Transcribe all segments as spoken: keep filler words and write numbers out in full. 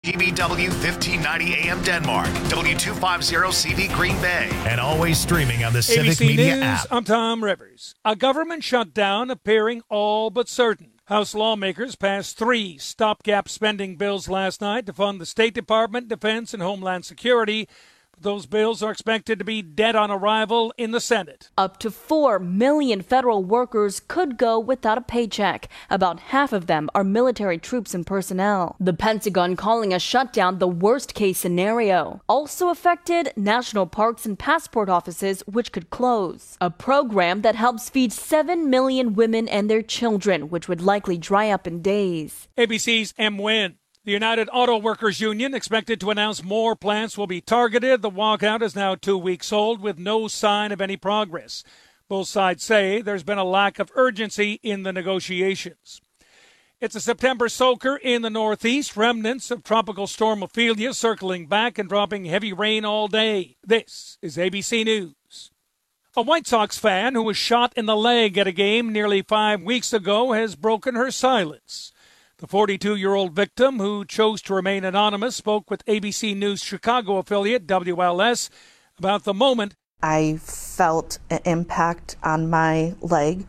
G B W fifteen ninety A M Denmark, W two fifty C V Green Bay, and always streaming on the Civic A B C Media News, app. I'm Tom Rivers. A government shutdown appearing all but certain. House lawmakers passed three stopgap spending bills last night to fund the State Department, Defense, and Homeland Security. Those bills are expected to be dead on arrival in the Senate. Up to four million federal workers could go without a paycheck. About half of them are military troops and personnel. The Pentagon calling a shutdown the worst-case scenario. Also affected, national parks and passport offices, which could close. A program that helps feed seven million women and their children, which would likely dry up in days. A B C's M. Wynn. The United Auto Workers Union expected to announce more plants will be targeted. The walkout is now two weeks old with no sign of any progress. Both sides say there's been a lack of urgency in the negotiations. It's a September soaker in the Northeast. Remnants of Tropical Storm Ophelia circling back and dropping heavy rain all day. This is A B C News. A White Sox fan who was shot in the leg at a game nearly five weeks ago has broken her silence. The forty-two-year-old victim, who chose to remain anonymous, spoke with A B C News Chicago affiliate W L S about the moment. I felt an impact on my leg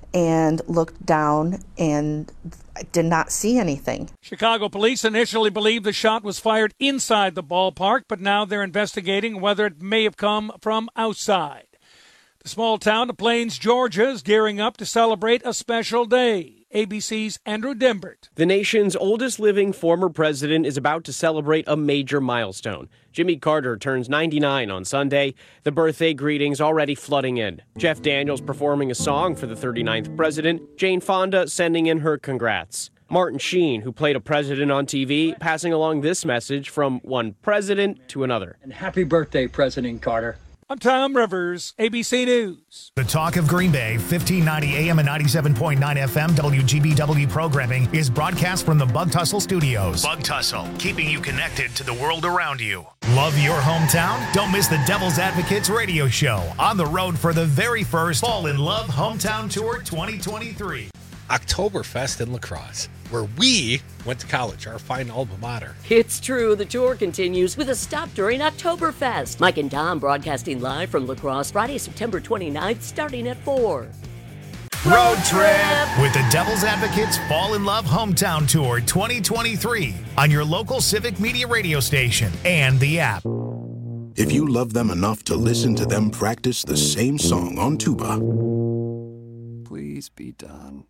and looked down and did not see anything. Chicago police initially believed the shot was fired inside the ballpark, but now they're investigating whether it may have come from outside. The small town of Plains, Georgia, is gearing up to celebrate a special day. A B C's Andrew Dimbert. The nation's oldest living former president is about to celebrate a major milestone. Jimmy Carter turns ninety-nine on Sunday. The birthday greetings already flooding in. Jeff Daniels performing a song for the thirty-ninth president. Jane Fonda sending in her congrats. Martin Sheen, who played a president on T V, passing along this message from one president to another. And happy birthday, President Carter. I'm Tom Rivers, A B C News. The Talk of Green Bay, fifteen ninety A M and ninety-seven point nine F M W G B W programming is broadcast from the Bug Tussle Studios. Bug Tussle, keeping you connected to the world around you. Love your hometown? Don't miss the Devil's Advocates radio show. On the road for the very first Fall in Love Hometown Tour twenty twenty-three. Oktoberfest in La Crosse, where we went to college, our fine alma mater. It's true. The tour continues with a stop during Oktoberfest. Mike and Tom broadcasting live from La Crosse Friday, September twenty-ninth, starting at four. Road trip with the Devil's Advocates Fall in Love Hometown Tour twenty twenty-three on your local Civic Media radio station and the app. If you love them enough to listen to them practice the same song on tuba, please be done.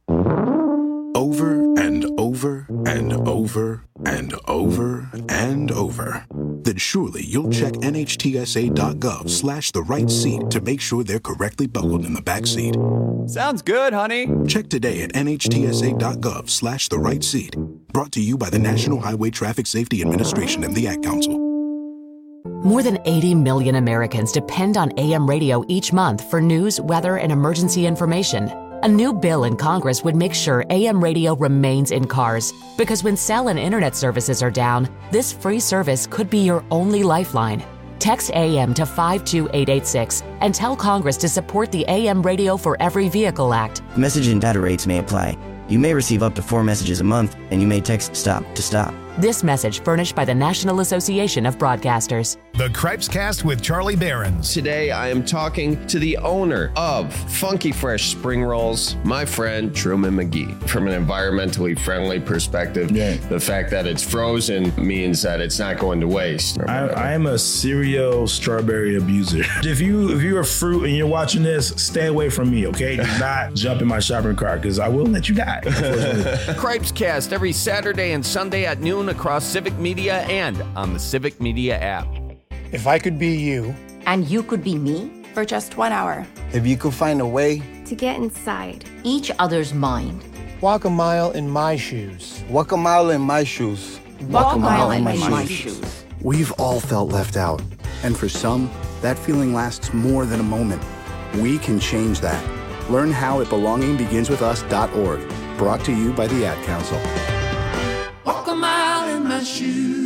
Over and over and over and over and over, then surely you'll check nhtsa.gov slash the right seat to make sure they're correctly buckled in the back seat. Sounds good, honey. Check today at nhtsa.gov slash the right seat. Brought to you by the National Highway Traffic Safety Administration and the Ad Council. More than eighty million Americans depend on A M radio each month for news, weather, and emergency information. A new bill in Congress would make sure A M radio remains in cars, because when cell and internet services are down, this free service could be your only lifeline. Text A M to five two eight eight six and tell Congress to support the A M Radio for Every Vehicle Act. Message and data rates may apply. You may receive up to four messages a month, and you may text STOP to stop. This message furnished by the National Association of Broadcasters. The Cripescast with Charlie Behrens. Today I am talking to the owner of Funky Fresh Spring Rolls, my friend Truman McGee. From an environmentally friendly perspective, yeah. The fact that it's frozen means that it's not going to waste. I, I am a serial strawberry abuser. If you if you're a fruit and you're watching this, stay away from me, okay? Do not jump in my shopping cart, because I will let you die. Cripescast every Saturday and Sunday at noon across Civic Media and on the Civic Media app. If I could be you. And you could be me? For just one hour. If you could find a way. To get inside each other's mind. Walk a mile in my shoes. Walk a mile in my shoes. Walk, Walk a mile, mile in my, my shoes. shoes. We've all felt left out. And for some, that feeling lasts more than a moment. We can change that. Learn how at belonging begins with us dot org. Brought to you by the Ad Council. Walk a mile in my shoes.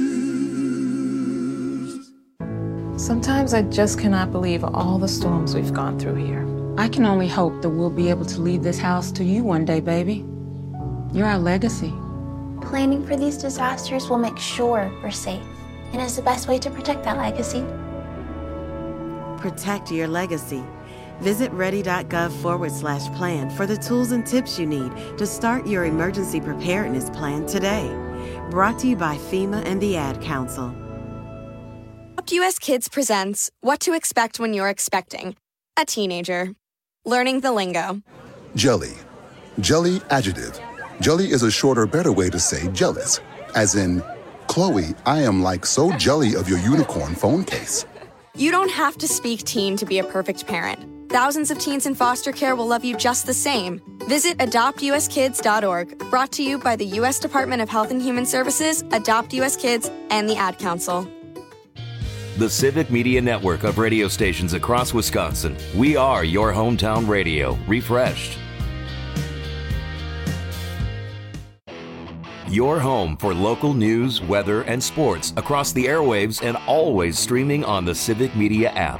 Sometimes I just cannot believe all the storms we've gone through here. I can only hope that we'll be able to leave this house to you one day, baby. You're our legacy. Planning for these disasters will make sure we're safe and is the best way to protect that legacy. Protect your legacy. Visit ready.gov forward slash plan for the tools and tips you need to start your emergency preparedness plan today. Brought to you by FEMA and the Ad Council. Adopt U S Kids presents What to Expect When You're Expecting a Teenager. Learning the lingo. Jelly. Jelly adjective. Jelly is a shorter, better way to say jealous. As in, Chloe, I am like so jelly of your unicorn phone case. You don't have to speak teen to be a perfect parent. Thousands of teens in foster care will love you just the same. Visit adopt u s kids dot org. Brought to you by the U S Department of Health and Human Services, Adopt U S Kids, and the Ad Council. The Civic Media Network of radio stations across Wisconsin. We are your hometown radio, refreshed. Your home for local news, weather, and sports across the airwaves and always streaming on the Civic Media app.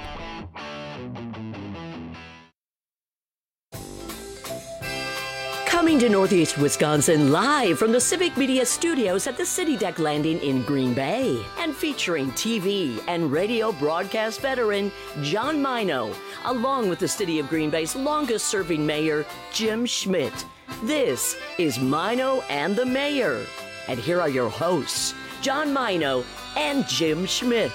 Coming to Northeast Wisconsin live from the Civic Media Studios at the City Deck Landing in Green Bay, and featuring T V and radio broadcast veteran John Mino, along with the City of Green Bay's longest-serving mayor, Jim Schmidt. This is Mino and the Mayor. And here are your hosts, John Mino and Jim Schmidt.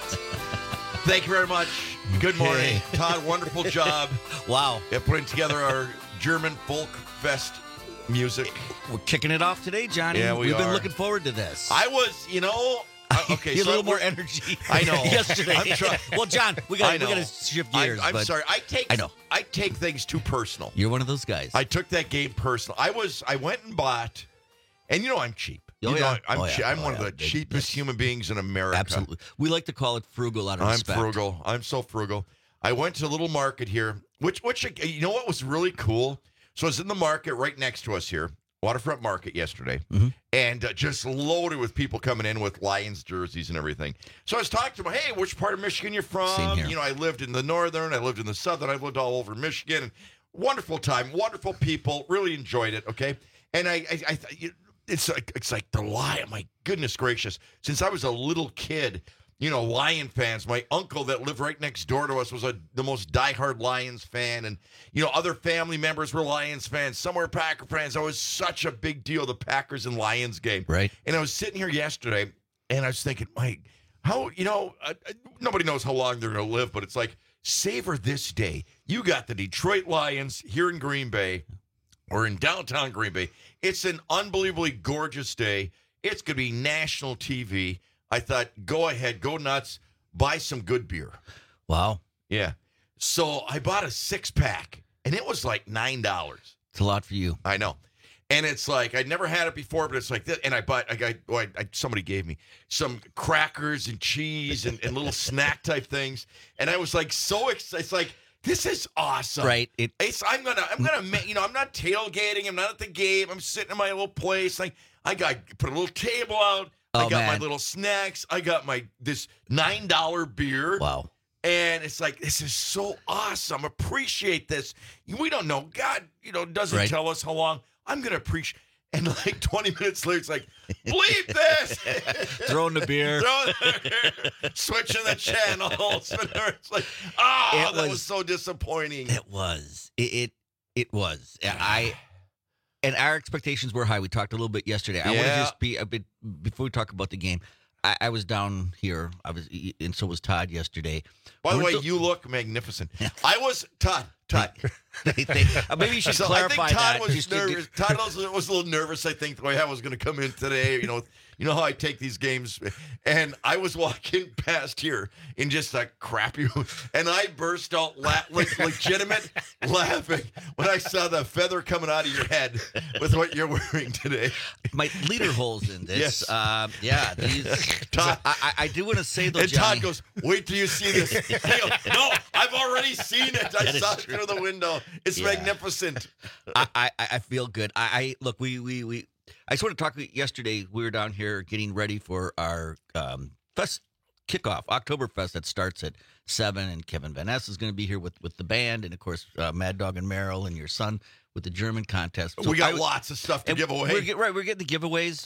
Thank you very much. Good morning. Todd, wonderful job. Wow. At putting together our German folk fest music. We're kicking it off today, Johnny. Yeah, we We've are. been looking forward to this. I was, you know, uh, okay. you so a little I, more energy. I know. yesterday. I'm trying. Well, John, we got we got to shift gears. I, I'm but sorry. I take. I know. I take things too personal. You're one of those guys. I took that game personal. I was. I went and bought, and you know I'm cheap. Oh, you yeah. know, I'm, oh, che- yeah. I'm oh, one yeah. of the cheapest human beings in America. Absolutely. We like to call it frugal out of I'm respect. frugal. I'm so frugal. I went to a little market here, which, which you know what was really cool? So I was in the market right next to us here, Waterfront Market yesterday, mm-hmm. and uh, just loaded with people coming in with Lions jerseys and everything. So I was talking to them, hey, which part of Michigan you're from? Same here. You know, I lived in the northern, I lived in the southern, I've lived all over Michigan. And wonderful time, wonderful people, really enjoyed it, okay? And I, I, I it's like, it's like the Lion, my goodness gracious. Since I was a little kid, you know, Lion fans. My uncle that lived right next door to us was a, the most diehard Lions fan. And, you know, other family members were Lions fans. Some were Packer fans. It was such a big deal, the Packers and Lions game. Right. And I was sitting here yesterday, and I was thinking, Mike, how, you know, uh, nobody knows how long they're going to live, but it's like, savor this day. You got the Detroit Lions here in Green Bay, or in downtown Green Bay. It's an unbelievably gorgeous day. It's going to be national T V. I thought, go ahead, go nuts, buy some good beer. Wow. Yeah. So I bought a six-pack, and it was like nine dollars. It's a lot for you. I know. And it's like, I'd never had it before, but it's like this. And I bought, I got, well, I, I, somebody gave me some crackers and cheese and, and little snack-type things. And I was like so excited. It's like, this is awesome. Right. It, it's, I'm going to, I'm going to, you know, I'm not tailgating. I'm not at the game. I'm sitting in my little place. Like, I got, put a little table out. Oh, I got man. my little snacks. I got my this nine dollar beer. Wow. And it's like, this is so awesome. Appreciate this. We don't know. God, you know, doesn't Right. tell us how long. I'm going to appreciate. And like twenty minutes later, it's like, bleep this. Throwing the beer. Throwing the beer. Switching the channels. It's like, oh, It that was- was so disappointing. It was. It it, it was. I and our expectations were high. We talked a little bit yesterday. I want to Yeah. just be a bit before we talk about the game. I, I was down here. I was, and so was Todd yesterday. By the We're way, th- you look magnificent. I was, Todd, Todd. they, they, uh, maybe you should So clarify I think Todd that. was just to- nervous. Todd was, was a little nervous, I think, the way I was going to come in today. You know, you know how I take these games. And I was walking past here in just a crappy and I burst out la- like legitimate laughing when I saw the feather coming out of your head with what you're wearing today. My leader holes in this. Yes. Uh, yeah. These, Todd, I, I, I do want to say, though, and Johnny, Todd goes, wait till you see this. I go, no, I've already seen it. I That is saw it true. through the window. It's Yeah. magnificent. I, I, I feel good. I, I look. We, we, we. I sort of talked yesterday. We were down here getting ready for our um, fest kickoff, Oktoberfest that starts at seven, and Kevin Van Ness is going to be here with, with the band, and of course uh, Mad Dog and Merrill and your son with the German contest. So we got I- lots of stuff to and give away. We're get, right, we're getting the giveaways.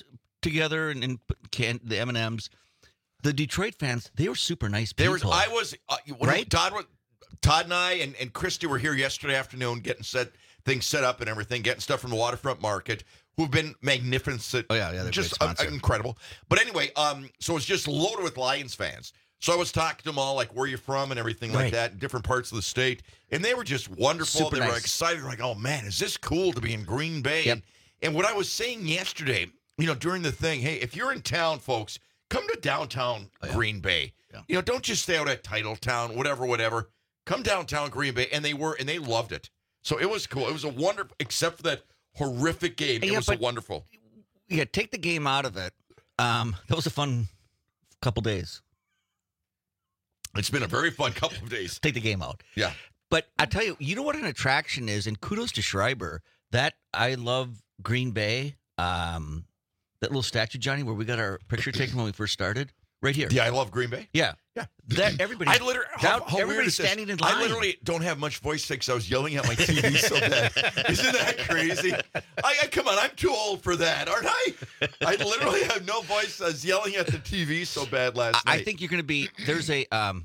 together and, and can, the M and M's. The Detroit fans, they were super nice people. There was, I was, uh, when right? Todd, was- Todd and I and, and Christy were here yesterday afternoon getting set things set up and everything, getting stuff from the Waterfront Market, who've been magnificent. Oh, yeah, yeah. They're just great uh, sponsor. incredible. But anyway, um, so it's just loaded with Lions fans. So I was talking to them all, like, where you from and everything like Right. that, in different parts of the state. And they were just wonderful. Super they were nice. excited. Like, oh, man, is this cool to be in Green Bay? Yep. And, and what I was saying yesterday, you know, during the thing, hey, if you're in town, folks, come to downtown Oh, yeah. Green Bay. Yeah. You know, don't just stay out at Titletown, whatever, whatever. Come downtown Green Bay. And they were, and they loved it. So it was cool. It was a wonderful, except for that horrific game. It Yeah, was a but- wonderful. Yeah, take the game out of it. Um, that was a fun couple days. It's been a very fun couple of days. Take the game out. Yeah. But I tell you, you know what an attraction is, and kudos to Schreiber. That I love Green Bay. Um, that little statue, Johnny, where we got our picture taken when we first started, right here. Yeah, I love Green Bay. Yeah, Yeah. that everybody. I literally, how, down, how weird everybody's is this? standing in line. I literally don't have much voice because I was yelling at my T V so bad. Isn't that crazy? I, I come on, I'm too old for that, aren't I? I literally have no voice. I was yelling at the T V so bad last I, night. I think you're going to be. There's a um,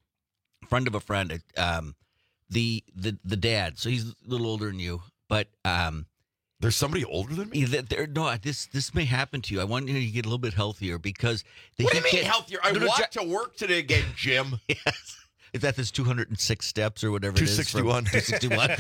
friend of a friend. Um, the the the dad. So he's a little older than you, but um. There's somebody older than me? Yeah, there, no, this this may happen to you. I want you to get a little bit healthier because they What do you keep mean getting- healthier? I No, no, walked Jo- to work today again, Jim. Yes. Is that this two hundred six steps or whatever it is? two sixty-one. two sixty-one.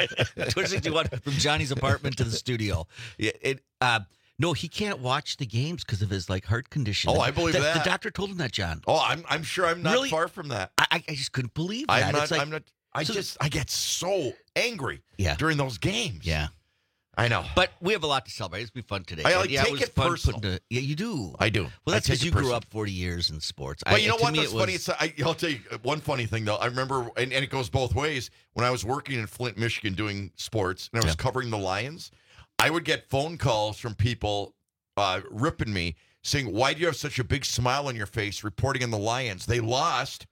two sixty-one from Johnny's apartment to the studio. Yeah, it, uh, no, he can't watch the games because of his like heart condition. Oh, I believe the, that. The doctor told him that, John. Oh, I'm I'm sure I'm not Really? far from that. I, I I just couldn't believe that. I'm not. It's like, I'm not. I so- just I get so angry. Yeah. During those games. Yeah. I know. But we have a lot to celebrate. It's be fun today. I, like, yeah, take it was it fun personal. putting a- yeah, you do. I do. Well, I that's take because it you grew personal. up forty years in sports. But I, you know to what? me, That's it funny. was- It's, I, I'll tell you one funny thing, though. I remember, and, and it goes both ways. When I was working in Flint, Michigan doing sports, and I was Yeah. covering the Lions, I would get phone calls from people uh, ripping me, saying, why do you have such a big smile on your face reporting on the Lions? They lost.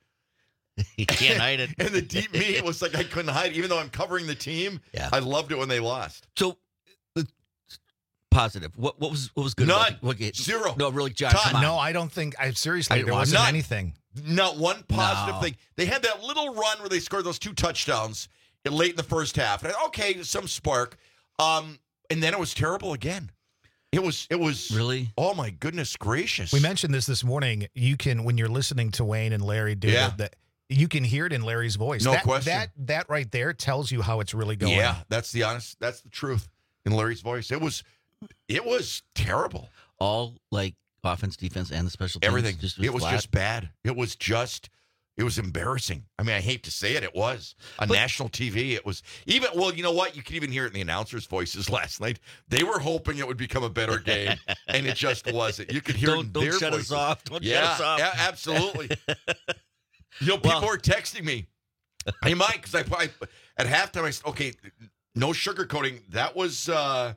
You can't hide it. And the deep me, it was like I couldn't hide it. Even though I'm covering the team, Yeah. I loved it when they lost. So, the positive. What what was what was good? None. About the, what, okay, Zero. No, really, John. Todd, Come on. No, I don't think. I seriously, I there didn't watch wasn't None. anything. Not one positive No. thing. They had that little run where they scored those two touchdowns late in the first half. And I, okay, some spark. Um, and then it was terrible again. It was, it was Really? Oh my goodness gracious. We mentioned this this morning. You can, when you're listening to Wayne and Larry do Yeah. it, that you can hear it in Larry's voice. No that, question. That that right there tells you how it's really going. Yeah, that's the honest, that's the truth in Larry's voice. It was, it was terrible. All like offense, defense, and the special teams. Everything. Just it was flat. just bad. It was just, it was embarrassing. I mean, I hate to say it. It was on But- national T V. It was even, well, you know what? You could even hear it in the announcers' voices last night. They were hoping it would become a better game, and it just wasn't. You could hear it in Don't- don't their shut us voices. off. Don't shut yeah, us off. Yeah, absolutely. You know, people Well- were texting me. Hey, Mike, because I, I at halftime, I said, okay, no sugarcoating. That was uh,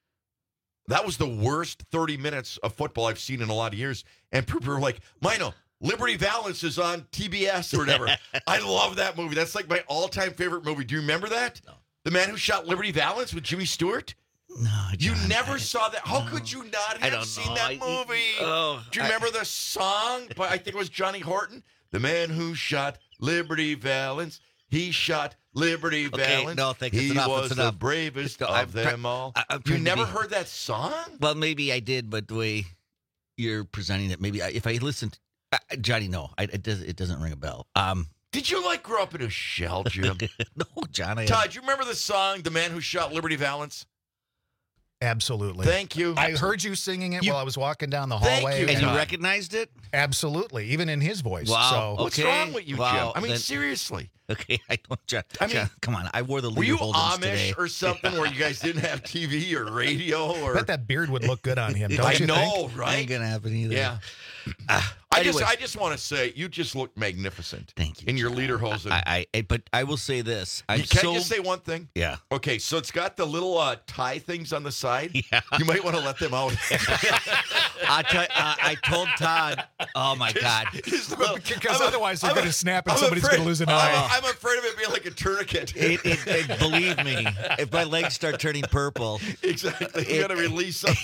that was the worst thirty minutes of football I've seen in a lot of years. And people were like, Mino, Liberty Valance is on T B S or whatever. I love that movie. That's like my all-time favorite movie. Do you remember that? No. The Man Who Shot Liberty Valance with Jimmy Stewart? No, You John, never I- saw that. How no. could you not I have don't seen know. that I- movie? oh, Do you I- remember the song? But I think it was Johnny Horton. The Man Who Shot Liberty Valance. He shot Liberty Okay, Valance. no, thank you. He It's enough, was it's the enough. bravest Let's go. of I'm try- them all. I- I'm You trying to never be- heard that song? Well, maybe I did, but the way you're presenting it, maybe I, if I listened, uh, Johnny, no, I, it does. It doesn't ring a bell. Um, Did you like grow up in a shell, Jim? no, John. I, Todd, you remember the song "The Man Who Shot Liberty Valance"? Absolutely. Thank you. I heard you singing it You- while I was walking down the Thank hallway. you, and you Todd. recognized it? Absolutely, even in his voice. Wow. So What's Okay. wrong with you, Wow. Jim? I mean, Then- seriously. Okay, I don't. John, I mean, John, come on. I wore the Were you Leader Holdens Amish today. or something where you guys didn't have T V or radio? I or bet that beard would look good on him. Don't I you know, think? right? Ain't gonna happen either. Yeah. Uh, I Anyways. just, I just want to say, you just look magnificent. Thank you. In your lederhosen. I, I, I, but I will say this. I'm you can't so, just say one thing. Yeah. Okay, so it's got the little uh, tie things on the side. Yeah. You might want to let them out. I, t- uh, I told Todd. Oh my God. Because otherwise they're I'm going a- to snap and I'm somebody's afraid- going to lose an I'm, eye. I'm afraid of it being like a tourniquet. It, it, it, believe me, if my legs start turning purple, exactly, you it- got to release them.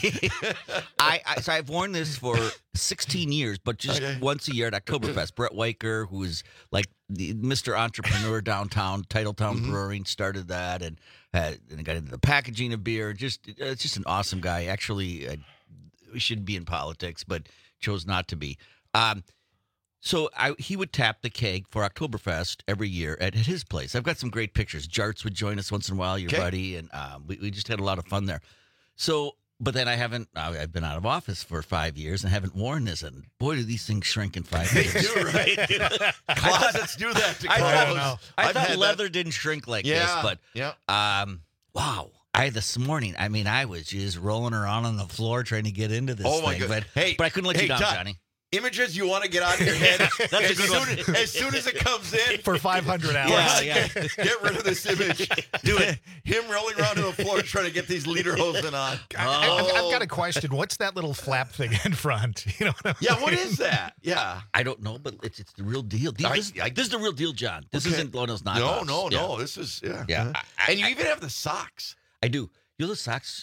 I, I so I've worn this for sixteen years, but just Okay. once a year at Oktoberfest. Brett Weicker, who is like the Mister Entrepreneur downtown, Titletown Mm-hmm. Brewing, started that, and uh, and got into the packaging of beer. Just uh, just an awesome guy. Actually, uh, we should be in politics, but chose not to be. Um, so I, he would tap the keg for Oktoberfest every year at, at his place. I've got some great pictures. Jarts would join us once in a while, your Okay. buddy, and um, we, we just had a lot of fun there. So, but then I haven't, I- I've been out of office for five years and haven't worn this. And boy, do these things shrink in five They years. do, right? Closets do that to I clothes. thought, I I've thought had leather that. didn't shrink like Yeah, this, but yeah. um, wow. I this morning, I mean, I was just rolling around on the floor trying to get into this Oh, my thing. God. But, Hey, but I couldn't let hey, you down, Todd. Johnny. Images you want to get out of your head. That's a as, good soon, one. as soon as it comes in. For five hundred hours. Yeah, yeah. Get, get rid of this image. Do it. Him rolling around on the floor trying to get these lederhosen on. I, I've, I've Oh. got a question. What's that little flap thing in front? You know what I mean? Yeah, what is that? Yeah. I don't know, but it's it's the real deal. These- I- this, I- this is the real deal, John. This Okay. isn't one of those No, knockoffs. no, Yeah. no. This is, yeah. Yeah. Uh-huh. I- I- and you even have the socks. I do. You know the socks?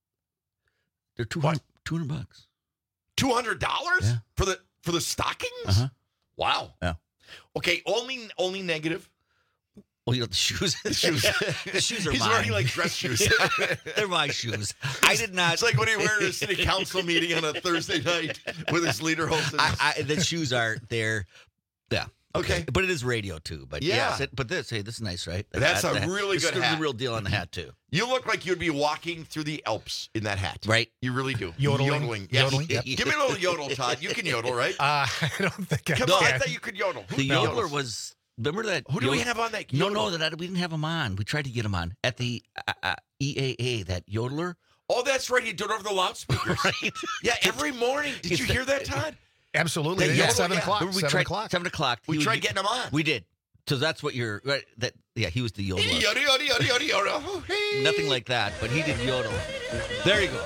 They're two hundred, two hundred bucks. two hundred dollars Yeah. for the for the stockings? Uh-huh. Wow. Yeah. Okay, only only negative. Well, you know, the shoes. The shoes. the shoes are He's mine. wearing like dress shoes. Yeah, they're my shoes. I did not. It's like when he wears a city council meeting on a Thursday night with his leaderhosen. I, I, the shoes are there. Yeah. Okay. But it is radio too. But Yeah. yes, it, but this, hey, this is nice, right? The That's hat, a the- really this good is hat. the real deal on the hat too. You look like you'd be walking through the Alps in that hat. Right. You really do. Yodeling. Yodeling. Yes. Yodeling, yep. Give me a little yodel, Todd. You can yodel, right? Uh, I don't think I Come can. on, I thought you could yodel. Who The yodels? yodeler was. Remember that? Who do we yodel- have on that No, yodel? no, that we didn't have him on. We tried to get him on at the uh, uh, E A A. That yodeler. Oh, that's right. He did it over the loudspeakers. Right. Yeah, every morning. Did It's uh, you the- hear that, Todd? Absolutely. The Yeah, yodel, seven yeah. o'clock. We seven tried o'clock. seven o'clock. We He tried would- getting him on. We did. So that's what you're. Right, that yeah, he was the yodeler. Yodel, yodel, yodel, yodel, yodel. Hey. Nothing like that, but he did yodel. There you go.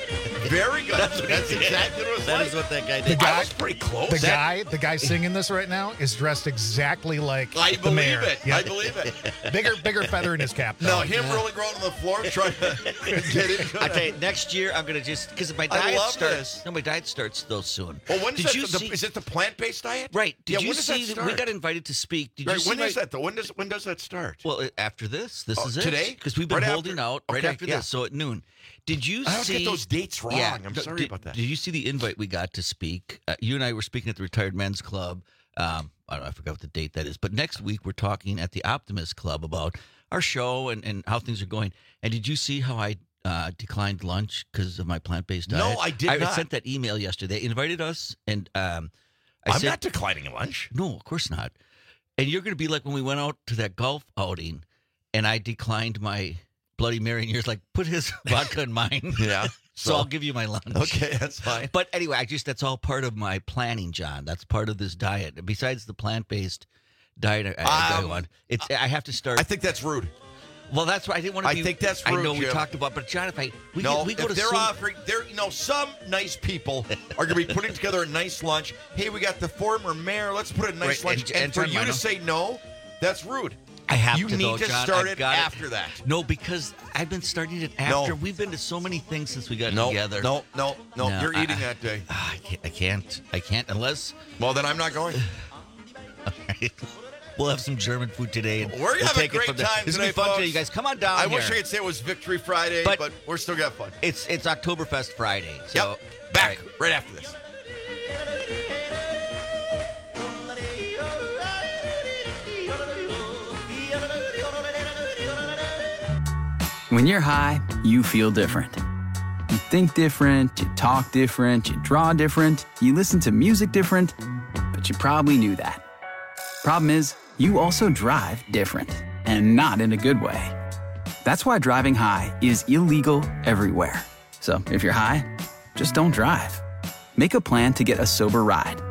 Very good. That's what That's he did. exactly what it was That like. is what that guy The did. guy- I was pretty close. The That- guy, the guy singing this right now is dressed exactly like I the believe mayor. it. Yeah. I believe it. Bigger, bigger feather in his cap. No, though. him rolling around on the floor trying to get it. I tell you, next year I'm gonna just because my I diet love starts. this. No, my diet starts though soon. Well, when did is you that? The, see? is it the plant-based diet? Right. Did yeah, you when does see that that we start? got invited to speak? Did Right, you you see when my, is that though? When does when does that start? Well, uh, after this, this Oh, is it. today? Because we've been Right holding after? out right Okay, after yeah. this. So at noon. Did you I always see get those dates wrong. Yeah, I'm d- sorry did, about that. Did you see the invite we got to speak? Uh, you and I were speaking at the Retired Men's Club. Um, I don't know, I forgot what the date that is. But next week we're talking at the Optimist Club about our show and, and how things are going. And did you see how I uh, declined lunch because of my plant-based No, diet? I did I not. sent that email yesterday. They invited us, and um, I I'm said, not declining lunch. no, of course not. And you're going to be like when we went out to that golf outing, and I declined my Bloody Mary, and you're like, put his vodka in mine. Yeah. So, I'll give you my lunch. Okay, that's fine. But anyway, I just that's all part of my planning, John. That's part of this diet. Besides the plant-based diet I, I Um, want, it's I have to start. I think that's rude. well, that's why I didn't want to. I be, think that's I rude, know we Jim. talked about, but John, if I we, no, get, we go if to they're some- offering, they're you know, some nice people are going to be putting together a nice lunch. Hey, we got the former mayor. Let's put a nice Right, lunch. and- And, and for John you to Mino. say no, that's rude. I have you to need though, to John. start I've it got after that. No, because I've been starting it No. after. We've been to so many things since we got No, together. no, no, no. No, You're I- eating that day. Ah, I can't. I can't. I can't unless. Well, then I'm not going. We'll have some German food today. And We're we'll having a take it great from there. time This today, will be fun folks. today, you guys. Come on down I here. wish I could say it was Victory Friday, But- but, we're still got fun. It's it's Oktoberfest Friday. So Yep. Back all right. right after this. When you're high, you feel different. You think different, you talk different, you draw different, you listen to music different, but you probably knew that. Problem is, you also drive different, and not in a good way. That's why driving high is illegal everywhere. So if you're high, just don't drive. Make a plan to get a sober ride.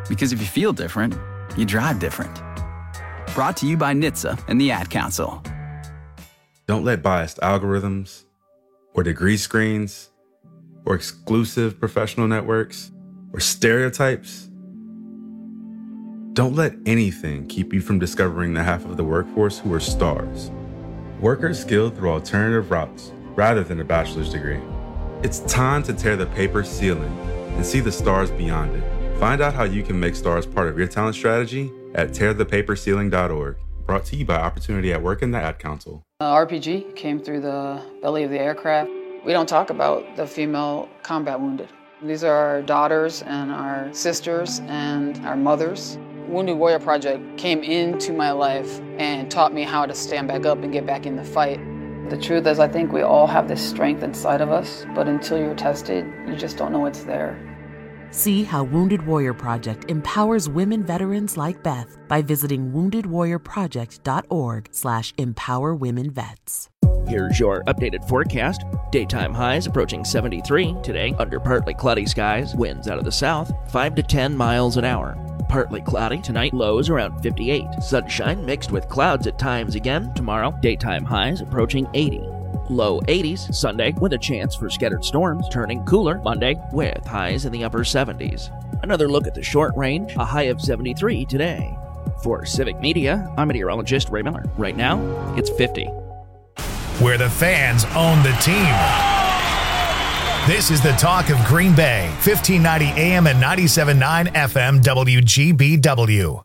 Because if you feel different, you drive different. Brought to you by N H T S A and the Ad Council. Don't let biased algorithms or degree screens or exclusive professional networks or stereotypes. Don't let anything keep you from discovering the half of the workforce who are stars. Workers skilled through alternative routes rather than a bachelor's degree. It's time to tear the paper ceiling and see the stars beyond it. Find out how you can make stars part of your talent strategy at tear the paper ceiling dot org. Brought to you by Opportunity at Work and the Ad Council. Uh, R P G came through the belly of the aircraft. We don't talk about the female combat wounded. These are our daughters and our sisters and our mothers. Wounded Warrior Project came into my life and taught me how to stand back up and get back in the fight. The truth is, I think we all have this strength inside of us, but until you're tested, you just don't know it's there. See how Wounded Warrior Project empowers women veterans like Beth by visiting wounded warrior project dot org slash empower women vets. Here's your updated forecast. Daytime highs approaching seventy-three today under partly cloudy skies. Winds out of the south, five to ten miles an hour. Partly cloudy tonight, lows around fifty-eight. Sunshine mixed with clouds at times again. Tomorrow, daytime highs approaching eighty. Low eighties Sunday with a chance for scattered storms, turning cooler Monday with highs in the upper seventies. Another look at the short range, a high of seventy-three today. For Civic Media, I'm meteorologist Ray Miller. Right now, it's fifty. Where the fans own the team. This is the talk of Green Bay, fifteen ninety A M and ninety-seven point nine F M W G B W.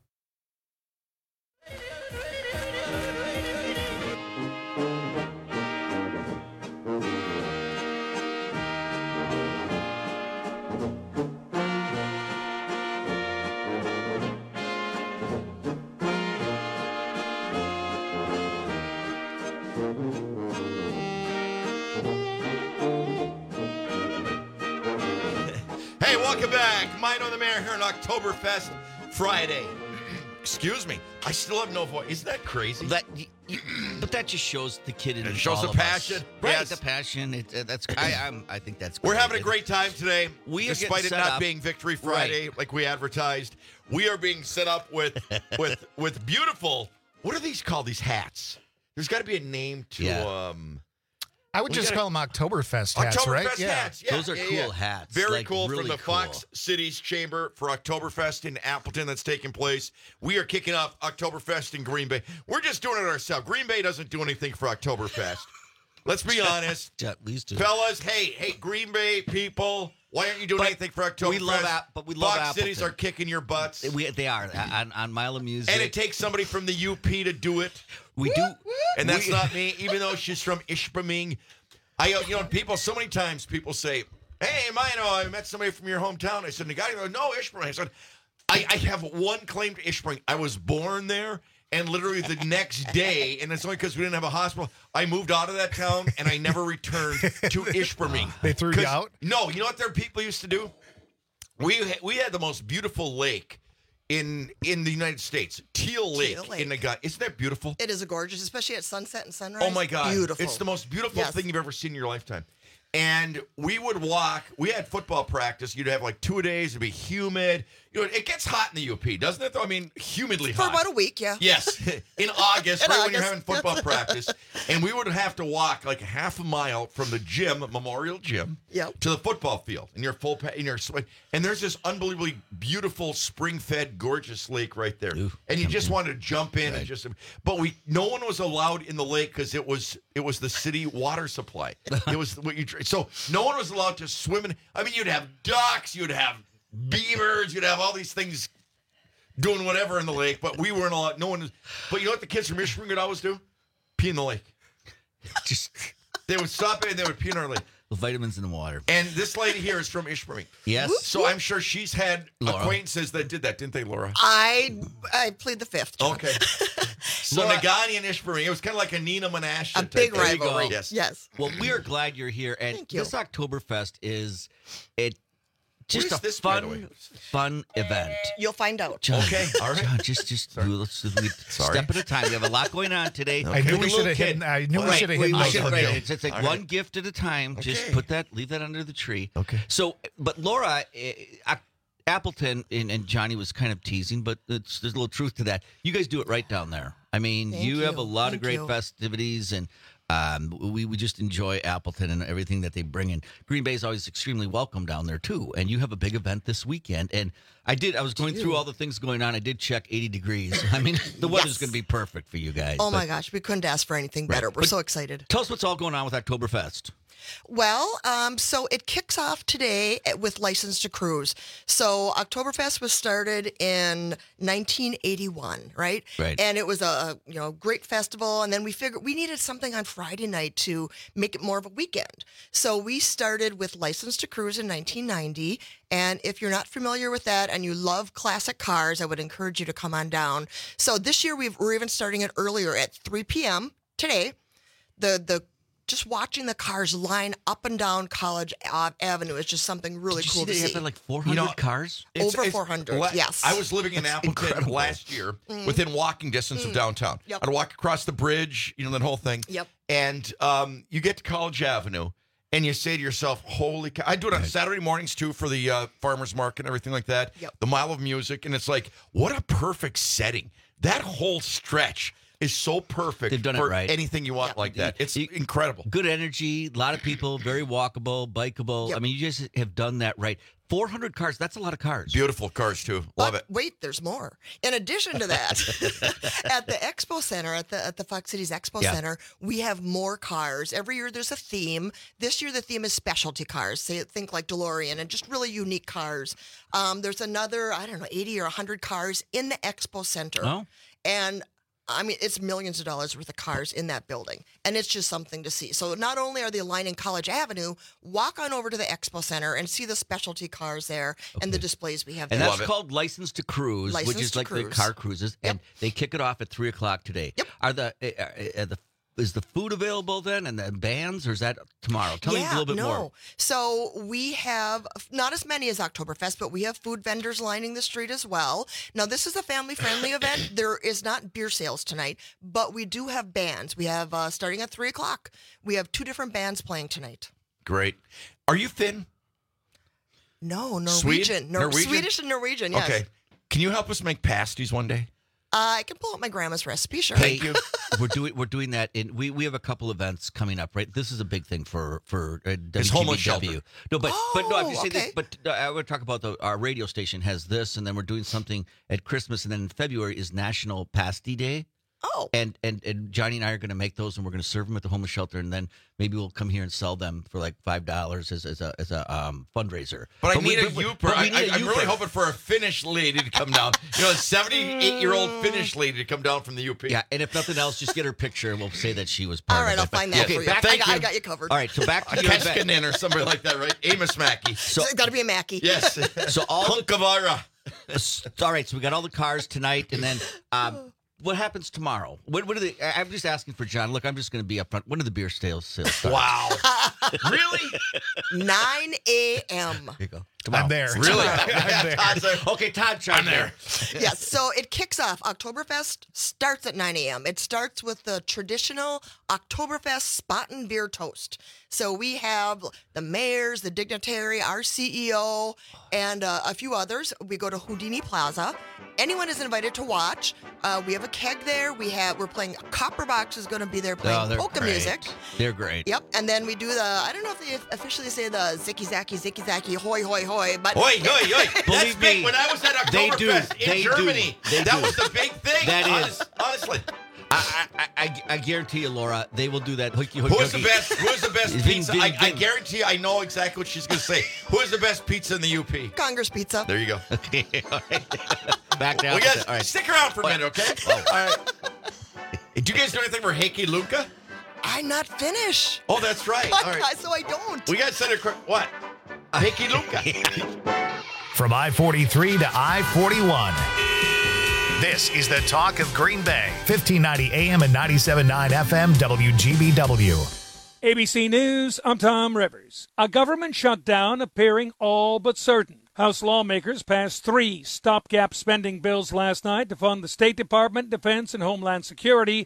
Hey, welcome back. Mine on the Mayor here on Oktoberfest Friday. Excuse me. I still have no voice. Isn't that crazy? That, you, you, but that just shows the kid in It shows the passion. Right, Yes. the passion. It, uh, that's I, I'm, I think that's. We're great. having a great time today. We are despite getting it set not up. being Victory Friday Right. like we advertised. We are being set up with with with beautiful. What are these called? These hats. There's got to be a name to Yeah. um. I would we just gotta- call them Oktoberfest hats, Oktoberfest right? Yeah. hats. Yeah, Those are yeah, cool yeah. hats. Very Like, cool really from the cool. Fox Cities Chamber for Oktoberfest in Appleton that's taking place. We are kicking off Oktoberfest in Green Bay. We're just doing it ourselves. Green Bay doesn't do anything for Oktoberfest. Let's be honest. At least do. Fellas, hey, hey, Green Bay people, why aren't you doing But anything for Oktoberfest? we love App- but we love Fox Cities Appleton. are kicking your butts. We, they are on, on Mile of Music. And it takes somebody from the U P to do it. we do. And that's we- not me, even though she's from Ishpeming. I, you know, people, so many times people say, hey, Mino, I met somebody from your hometown. I said, the guy goes, no, Ishpeming. I said, I, I have one claim to Ishpeming. I was born there, and literally the next day, and it's only because we didn't have a hospital, I moved out of that town, and I never returned to Ishpeming. They threw you 'Cause- out? No, you know what their people used to do? We, ha- we had the most beautiful lake in in the United States, Teal Lake, Teal Lake. in the gut. Isn't that beautiful? It is a gorgeous, especially at sunset and sunrise. Oh my God. Beautiful. It's the most beautiful Yes. thing you've ever seen in your lifetime. And we would walk. We had football practice. You'd have like two a days. It'd be humid. You know, it gets hot in the U P, doesn't it? Though I mean, humidly For hot. about a week, yeah. Yes, in August, In right when you're August. having football practice, and we would have to walk like half a mile from the gym, Memorial Gym, Yep. to the football field in your full pa- in your sweat. And there's this unbelievably beautiful, spring-fed, gorgeous lake right there, and you just wanted to jump in and just. But we, no one was allowed in the lake because it was it was the city water supply. It was what you dr- so no one was allowed to swim in. I mean, you'd have ducks, you'd have beavers, you'd have all these things doing whatever in the lake, but we weren't allowed. No one was. But you know what the kids from Michigan would always do? Pee in the lake. Just they would stop it and they would pee in our lake. The vitamins in the water. And this lady here is from Ishpeming. Yes. So I'm sure she's had Laura. acquaintances that did that, didn't they, Laura? I I plead the fifth. John. Okay. So Laura- Nagani and Ishpeming, it was kind of like a Nina Menashe. A type big thing. rivalry. Yes. Yes. Well, we are glad you're here, and Thank you. this Oktoberfest is it just What is a this, by the fun, way? fun event. You'll find out. John, Okay, all right. John, just just do, let's do we Sorry. step at a time. We have a lot going on today. I knew Okay. we Little should have kid. hidden. I knew we Right, should have we- hidden we those should- on right, you. It's just like All one right. gift at a time. Just Okay. put that, leave that under the tree. Okay. So, but Laura, eh, Oc- Appleton, and, and Johnny was kind of teasing, but it's, there's a little truth to that. You guys do it right down there. I mean, you, you. have a lot Thank of great you. festivities, and um, we, we just enjoy Appleton and everything that they bring in. Green Bay is always extremely welcome down there, too. And you have a big event this weekend. And I did, I was going through all the things going on. I did check eighty degrees. I mean, the weather's Yes. going to be perfect for you guys. Oh but- my gosh, we couldn't ask for anything better. Right. We're But- so excited. Tell us what's all going on with Oktoberfest. Well, um, so it kicks off today with License to Cruise. So Oktoberfest was started in nineteen eighty-one, right? Right. And it was a you know great festival. And then we figured we needed something on Friday night to make it more of a weekend. So we started with License to Cruise in nineteen ninety. And if you're not familiar with that and you love classic cars, I would encourage you to come on down. So this year we've, we're even starting it earlier at three p.m. today. The the Just watching the cars line up and down College Ave- Avenue is just something really Did you cool see to they see. have like four hundred You know, cars? It's- Over it's- four hundred, la- yes. I was living in That's Appleton incredible. last year, Mm. within walking distance of Mm. downtown. Yep. I'd walk across the bridge, you know, that whole thing. Yep. And um, you get to College Avenue, and you say to yourself, holy cow. I do it on Saturday mornings, too, for the uh, farmer's market and everything like that. Yep. The Mile of Music. And it's like, what a perfect setting. That whole stretch is so perfect They've done it for right. anything you want like that. It's incredible. Good energy, a lot of people, very walkable, bikeable. Yep. I mean, you just have done that right. four hundred cars, that's a lot of cars. Beautiful cars, too. Love But it. wait, there's more. In addition to that, at the Expo Center, at the at the Fox Cities Expo Yeah. Center, we have more cars. Every year there's a theme. This year the theme is specialty cars. Say, think like DeLorean and just really unique cars. Um, there's another, I don't know, eighty or one hundred cars in the Expo Center. Oh. And I mean, it's millions of dollars worth of cars in that building, and it's just something to see. So not only are they lining College Avenue, walk on over to the Expo Center and see the specialty cars there and the displays we have And there. that's called License to Cruise, License which is to like the Cruise. car cruises, and they kick it off at three o'clock today. Yep. Are the uh, uh, the is the food available then, and the bands, or is that tomorrow? Tell me a yeah, little bit no. more. So we have not as many as Oktoberfest, but we have food vendors lining the street as well. Now, this is a family-friendly event. There is not beer sales tonight, but we do have bands. We have, uh, starting at three o'clock, we have two different bands playing tonight. Great. Are you Finn? No, Norwegian. Swede? Nor- Norwegian? Swedish and Norwegian, yes. Okay. Can you help us make pasties one day? Uh, I can pull up my grandma's recipe, sure. Thank you. we're doing we're doing that in we, we have a couple events coming up, right? This is a big thing for for uh, W G B W. It's homeless shelter. No, but but no, I'm just Oh, saying this. okay. But uh, I would talk about the our radio station has this, and then we're doing something at Christmas, and then in February is National Pasty Day. Oh. And and and Johnny and I are going to make those, and we're going to serve them at the homeless shelter, and then maybe we'll come here and sell them for like five dollars as as a as a um, fundraiser. But I we- need a but we- Youper. but we I, need a I, I'm really Youper. hoping for a Finnish lady to come down. You know, a seventy-eight-year-old Finnish lady to come down from the U P. Yeah, and if nothing else, just get her picture, and we'll say that she was part All right, of it. I'll But- find that okay, for you. back- I thank got, I got you covered. All right, so back to A your event. Keskanen or somebody like that, right? Amos Mackey. So It's got to be a Mackie. Yes. So all the Kunkavara. all right, so we got all the cars tonight, and then um, what happens tomorrow? What, what are the? I- I'm just asking for John. Look, I'm just going to be upfront. When are the beer sales sales start? Wow. Really? nine a.m. Here you go. I'm there. Really? I'm there. Todd's there. Okay, Todd, I'm there. Yes, so it kicks off. Oktoberfest starts at nine a.m. It starts with the traditional Oktoberfest Spaten beer toast. So we have the mayors, the dignitary, our C E O, and uh, a few others. We go to Houdini Plaza. Anyone is invited to watch. Uh, we have a keg there. We have we're playing Copperbox is going to be there playing Oh, they're polka great. music. They're great. Yep, and then we do the I don't know if they officially say the zicky zacky zicky zacky hoy hoy hoy, but Oi, oi, oi. That's Believe big. me, When I was at they do. Oktoberfest in They do. Germany, They that do. was the big thing. That is. Honest- Honestly. I, I, I, I guarantee you, Laura, they will do that. Hooky, Who is the best? Who is the best Ving, pizza? Ving, I, I Ving. guarantee I know exactly what she's going to say. Who is the best pizza in the U P? Congress Pizza. There you go. Okay, all right. Back down. We to got the- all right. stick around for a minute, okay? Oh. All right. Did you guys do anything for Heikki Luka? I'm not finished. Oh, that's right. All right. So I don't. We got to send a cr- what? Heikki Luka. From I forty-three to I forty-one. This is the talk of Green Bay. fifteen ninety A M and ninety-seven point nine F M W G B W. A B C News, I'm Tom Rivers. A government shutdown appearing all but certain. House lawmakers passed three stopgap spending bills last night to fund the State Department, Defense, and Homeland Security.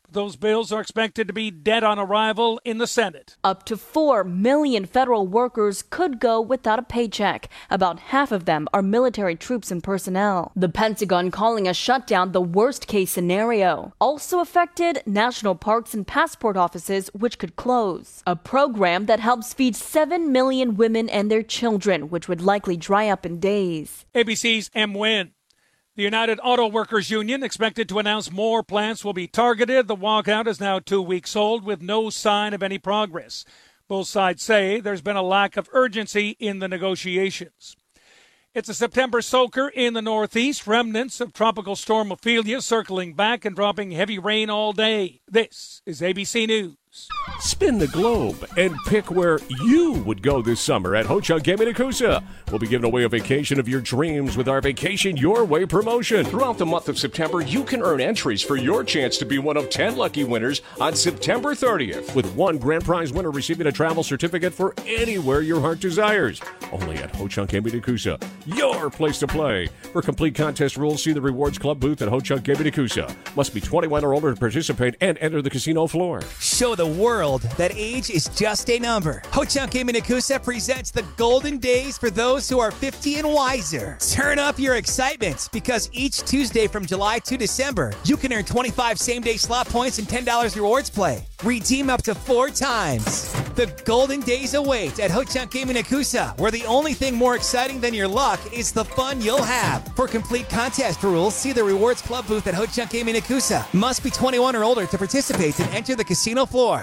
Those bills are expected to be dead on arrival in the Senate. Up to four million federal workers could go without a paycheck. About half of them are military troops and personnel. The Pentagon calling a shutdown the worst-case scenario. Also affected, national parks and passport offices, which could close. A program that helps feed seven million women and their children, which would likely dry up in days. A B C's M. Wynn. The United Auto Workers Union expected to announce more plants will be targeted. The walkout is now two weeks old with no sign of any progress. Both sides say there's been a lack of urgency in the negotiations. It's a September soaker in the Northeast. Remnants of Tropical Storm Ophelia circling back and dropping heavy rain all day. This is A B C News. Spin the globe and pick where you would go this summer at Ho-Chunk Gaming Nakusa. We'll be giving away a vacation of your dreams with our Vacation Your Way promotion. Throughout the month of September, you can earn entries for your chance to be one of ten lucky winners on September thirtieth, with one grand prize winner receiving a travel certificate for anywhere your heart desires. Only at Ho-Chunk Gaming Nakusa, your place to play. For complete contest rules, see the Rewards Club booth at Ho-Chunk Gaming Nakusa. Must be twenty-one or older to participate and enter the casino floor. Show the world that age is just a number. Ho-Chunk Gaming Nakusa presents the golden days for those who are fifty and wiser. Turn up your excitement because each Tuesday from July to December, you can earn twenty-five same-day slot points and ten dollars rewards play. Redeem up to four times. The golden days await at Ho-Chunk Gaming Nakusa, where the only thing more exciting than your luck is the fun you'll have. For complete contest rules, see the Rewards Club booth at Ho-Chunk Gaming Nakusa. Must be twenty-one or older to participate and enter the casino floor.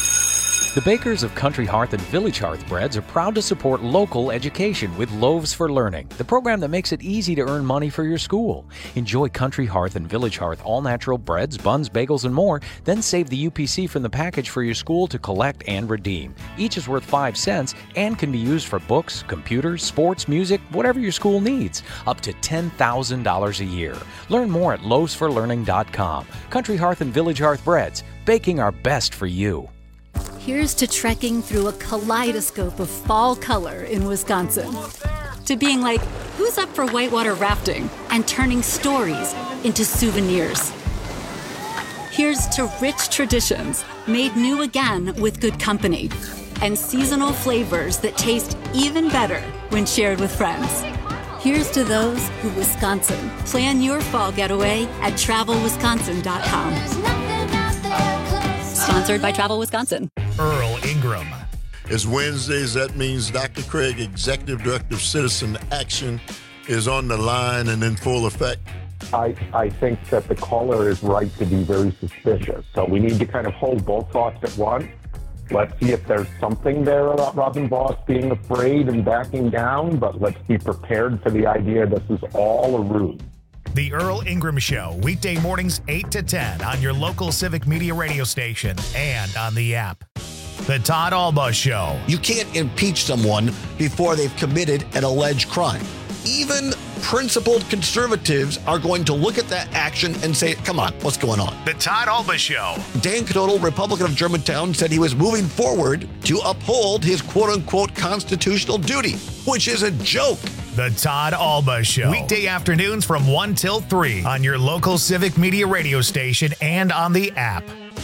The bakers of Country Hearth and Village Hearth Breads are proud to support local education with Loaves for Learning, the program that makes it easy to earn money for your school. Enjoy Country Hearth and Village Hearth all-natural breads, buns, bagels, and more, then save the U P C from the package for your school to collect and redeem. Each is worth five cents and can be used for books, computers, sports, music, whatever your school needs, up to ten thousand dollars a year. Learn more at loaves for learning dot com. Country Hearth and Village Hearth Breads, baking our best for you. Here's to trekking through a kaleidoscope of fall color in Wisconsin. To being like, who's up for whitewater rafting? And turning stories into souvenirs. Here's to rich traditions made new again with good company. And seasonal flavors that taste even better when shared with friends. Here's to those who Wisconsin. Plan your fall getaway at travel wisconsin dot com. Sponsored by Travel Wisconsin. Earl Ingram. It's Wednesdays. That means Doctor Craig, Executive Director of Citizen Action, is on the line and in full effect. I, I think that the caller is right to be very suspicious. So we need to kind of hold both thoughts at once. Let's see if there's something there about Robin Voss being afraid and backing down, but let's be prepared for the idea this is all a ruse. The Earl Ingram Show, weekday mornings eight to ten on your local Civic Media radio station and on the app. The Todd Alba Show. You can't impeach someone before they've committed an alleged crime. Even principled conservatives are going to look at that action and say, come on, what's going on? The Todd Alba Show. Dan Knodel, Republican of Germantown, said he was moving forward to uphold his quote-unquote constitutional duty, which is a joke. The Todd Alba Show. Weekday afternoons from one till three on your local Civic Media radio station and on the app.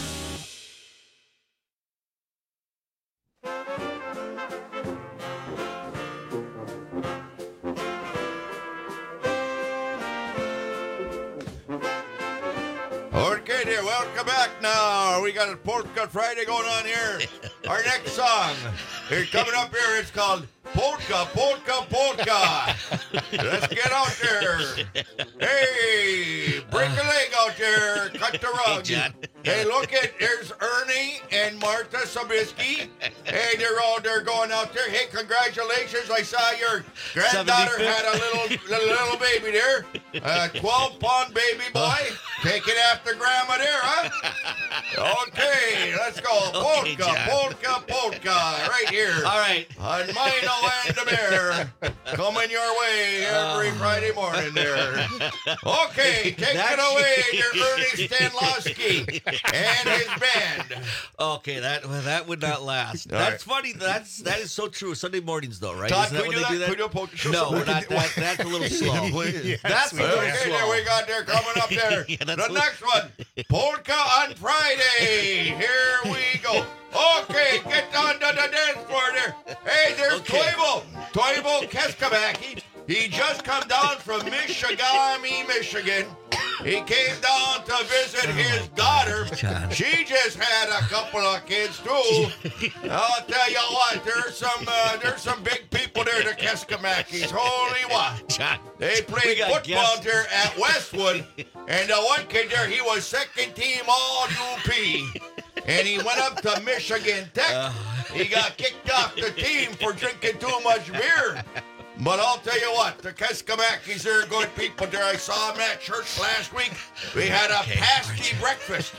Okay, dear, welcome back now. We got a Polka Friday going on here. Our next song, here coming up here, it's called Polka, Polka, Polka. Let's get out there. Hey, break a leg out there. Cut the rug. Hey, look at, there's Ernie and Martha Sobieski. Hey, they're all there going out there. Hey, congratulations. I saw your granddaughter had a little little, little baby there. A twelve-pound baby boy. Taking after grandma there, huh? Okay, let's go. Okay, Polka, John. polka, polka. Right here. All right. On Mino and the Bear. Coming your way every Friday morning there. Okay, take That it away, should- your Ernie Stanlowski and his band. Okay, that well, that would not last. All That's funny. That's that is so true. Sunday mornings, though, right? Todd, Isn't can we when do they that? Can we do a polka show? No, We we're can not. do- That, that's a little slow. Yes, That's a little okay, slow. there we got there coming up there. Yeah, that's the what- next one, polka on Friday. Here we go. Okay, get on to the dance floor there. Hey, there's Okay. Toivo. Toivo Keskabaki. He just come down from Michigami, Michigan. He came down to visit his daughter. John. She just had a couple of kids too. I'll tell you what, there's some uh, there's some big people there, the Keskamakis. Holy what? John, They played got football guests. there at Westwood, and the one kid there, he was second team All U P. And he went up to Michigan Tech. He got kicked off the team for drinking too much beer. But I'll tell you what, the Keskamakis are good people there. I saw them at church last week. We had a Okay, pasty breakfast.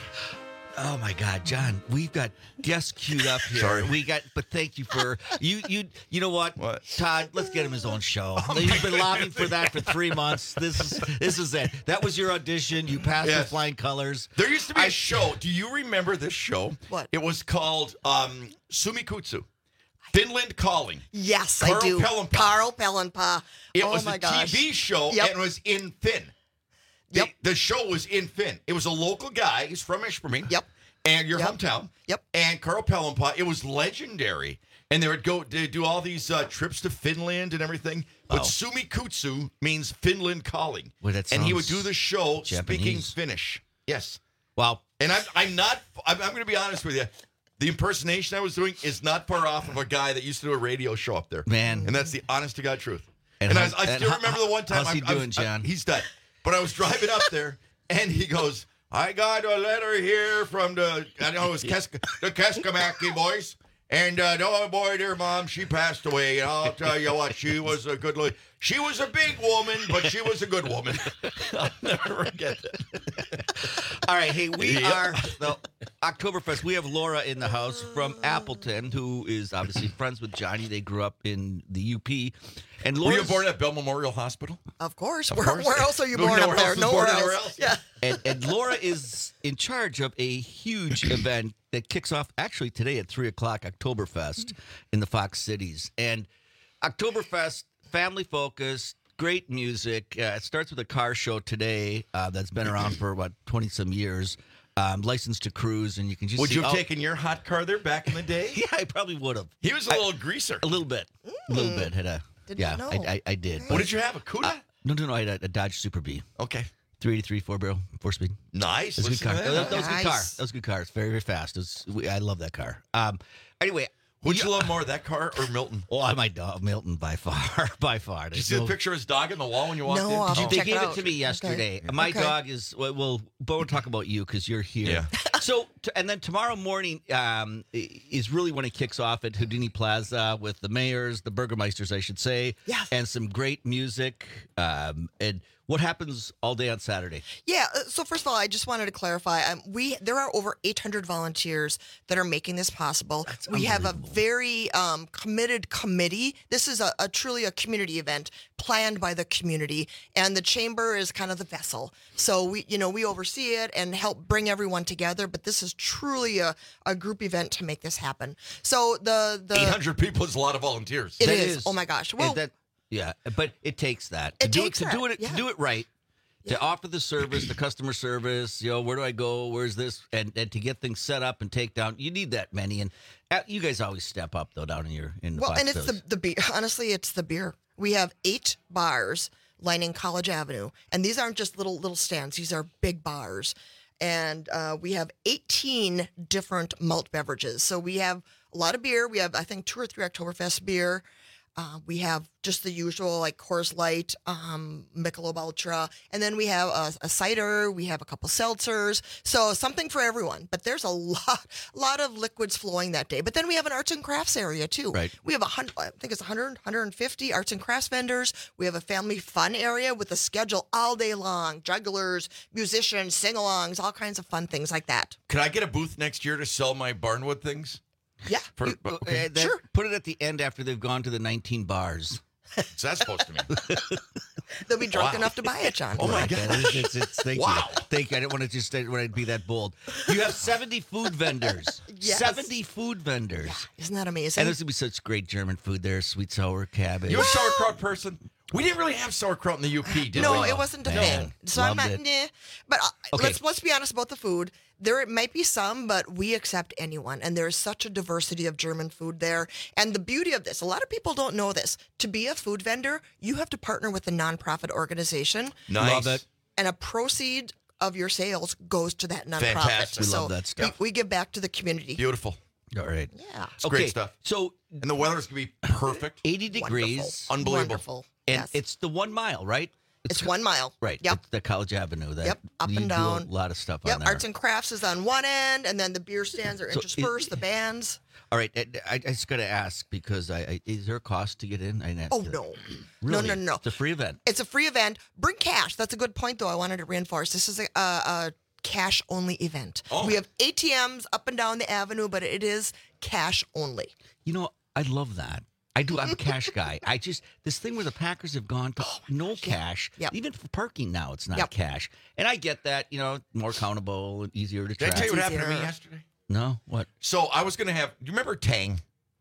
Oh my God, John, we've got guests queued up here. Sorry. We got, but thank you for you. You, you know what, What? Todd? Let's get him his own show. You've been lobbying for that for three months. This is this is it. That was your audition. You passed Yes. with flying colors. There used to be a show. Do you remember this show? What? It was called um, Sumikutsu. Finland Calling. Yes, Carl I do. Pellenpää. Carl Pellenpää. It oh was my a gosh. T V show Yep. and it was in Finn. The, Yep. the show was in Finn. It was a local guy. He's from Ishpeming. Yep. And your Yep. hometown. Yep. And Carl Pellenpää. It was legendary. And they would go they do all these uh, trips to Finland and everything. But Oh. Sumikutsu means Finland Calling. Well, that and he would sounds do the show speaking Japanese. Finnish. Yes. Wow. And I'm, I'm not, I'm, I'm going to be honest with you. The impersonation I was doing is not far off of a guy that used to do a radio show up there. Man. And that's the honest to God truth. And And, how- I, was- I and still how- remember the one time. how's he I, I was- doing, John? I- he's dead. But I was driving up there, and he goes, I got a letter here from the, I know it was Keska, the Keskamaki boys. And, uh, no, boy, dear mom, she passed away. And I'll tell you what, she was a good lady. She was a big woman, but she was a good woman. I'll never forget that. All right, hey, we Yep. are the Oktoberfest. We have Laura in the house from Appleton, who is obviously friends with Johnny. They grew up in the U P. And Were you Laura's- born at Bell Memorial Hospital? Of course. Of where, course. where else are you No- born nowhere up there? else was Nowhere born else. anywhere else? Yeah. And, and Laura is in charge of a huge event that kicks off actually today at three o'clock, Oktoberfest in the Fox Cities. And Oktoberfest, family focused, great music. Uh, it starts with a car show today uh, that's been around for about twenty some years. Um, licensed to cruise, and you can just Would see, you have oh, taken your hot car there back in the day? Yeah, I probably would have. He was a little greaser. A little bit. A little bit. Had a Did yeah, not I, know. I, I did. What but- did you have, a Cuda? Uh, no, no, no. I had a, a Dodge Super B. Okay. three eighty-three, four barrel, four speed. Nice. That was a Listen good car. to That, that. that was a good car. Nice. That was a good car. It's very, very fast. It was, we, I love that car. Um, anyway. Would you love more, that car or Milton? Oh, my dog, Milton, by far, by far. Did you see the picture of his dog on the wall when you walked No, in? I'll Did you, they check it gave it, out. to me yesterday. Okay. My Okay. dog is well. well but we'll talk about you because you're here. Yeah. So, to, and then tomorrow morning um, i- is really when it kicks off at Houdini Plaza with the mayors, the Burgermeisters, I should say, Yes. and some great music. Um, and what happens all day on Saturday? Yeah. uh, So first of all, I just wanted to clarify. Um, we there are over eight hundred volunteers that are making this possible. That's we have a unbelievable. very um, committed committee. This is a, a truly a community event planned by the community, and the chamber is kind of the vessel. So we, you know, we oversee it and help bring everyone together. But this is truly a, a group event to make this happen. So the the eight hundred people is a lot of volunteers. It That is. Oh my gosh. And Well, that, yeah, but it takes that. To It do takes it, to do that, it yeah. to do it right. To Yeah. offer the service, the customer service, you know, where do I go? Where's this? And, and to get things set up and take down, you need that many. And uh, you guys always step up though down in your in the Well, Fox and it's Hills. the the beer. Honestly, it's the beer. We have eight bars lining College Avenue, and these aren't just little little stands. These are big bars, and uh, we have eighteen different malt beverages. So we have a lot of beer. We have I think two or three Oktoberfest beer. Uh, we have just the usual like Coors Light, um, Michelob Ultra, and then we have a, a cider. We have a couple seltzers, so something for everyone. But there's a lot, lot of liquids flowing that day. But then we have an arts and crafts area too. Right. We have a hundred, I think it's one hundred, one hundred fifty arts and crafts vendors. We have a family fun area with a schedule all day long, jugglers, musicians, sing-alongs, all kinds of fun things like that. Could I get a booth next year to sell my Barnwood things? Yeah. For, You- uh, okay. that- Sure. Put it at the end after they've gone to the nineteen bars. What's that supposed to mean? They'll be drunk Wow. enough to buy it, John. Oh, my God. It's, it's, it's, thank Wow. you. Thank you. I didn't want to just say when I'd be that bold. You have seventy food vendors. Yes. seventy food vendors. Isn't that amazing? And there's going to be such great German food there, sweet sour cabbage. You a sauerkraut person? We didn't really have sauerkraut in the U P, did no, we? No, it wasn't a no. thing. So I'm not, Loved nah. But uh, Okay. let's let's be honest about the food. There might be some, but we accept anyone. And there's such a diversity of German food there. And the beauty of this, a lot of people don't know this. To be a food vendor, you have to partner with a nonprofit organization. Nice. Love it. And a proceed of your sales goes to that nonprofit. Fantastic. We so love that stuff. We, we give back to the community. Beautiful. All right. Yeah. It's Okay, great stuff. So And the weather's going to be perfect. eighty degrees. Wonderful. Unbelievable. Wonderful. And yes. it's the one mile, right? It's one mile. Right. Yep. It's the College Avenue. That Yep, up you and do down. a lot of stuff Yep, on there. arts and crafts is on one end, and then the beer stands are So interspersed, it- the bands. All right. I, I just got to ask because I, I is there a cost to get in? I didn't ask Oh, you. no. Really? No, no, no. It's a free event. It's a free event. Bring cash. That's a good point, though. I wanted to reinforce. This is a, a, a cash-only event. Oh. We have A T Ms up and down the avenue, but it is cash only. You know, I love that. I do. I'm a cash guy. I just this thing where the Packers have gone to no cash. Yep. Even for parking now, it's not Yep. cash. And I get that. You know, more countable and easier to Did I track. tell you what happened to me easier. yesterday? No, what? So I was going to have, do you remember Tang?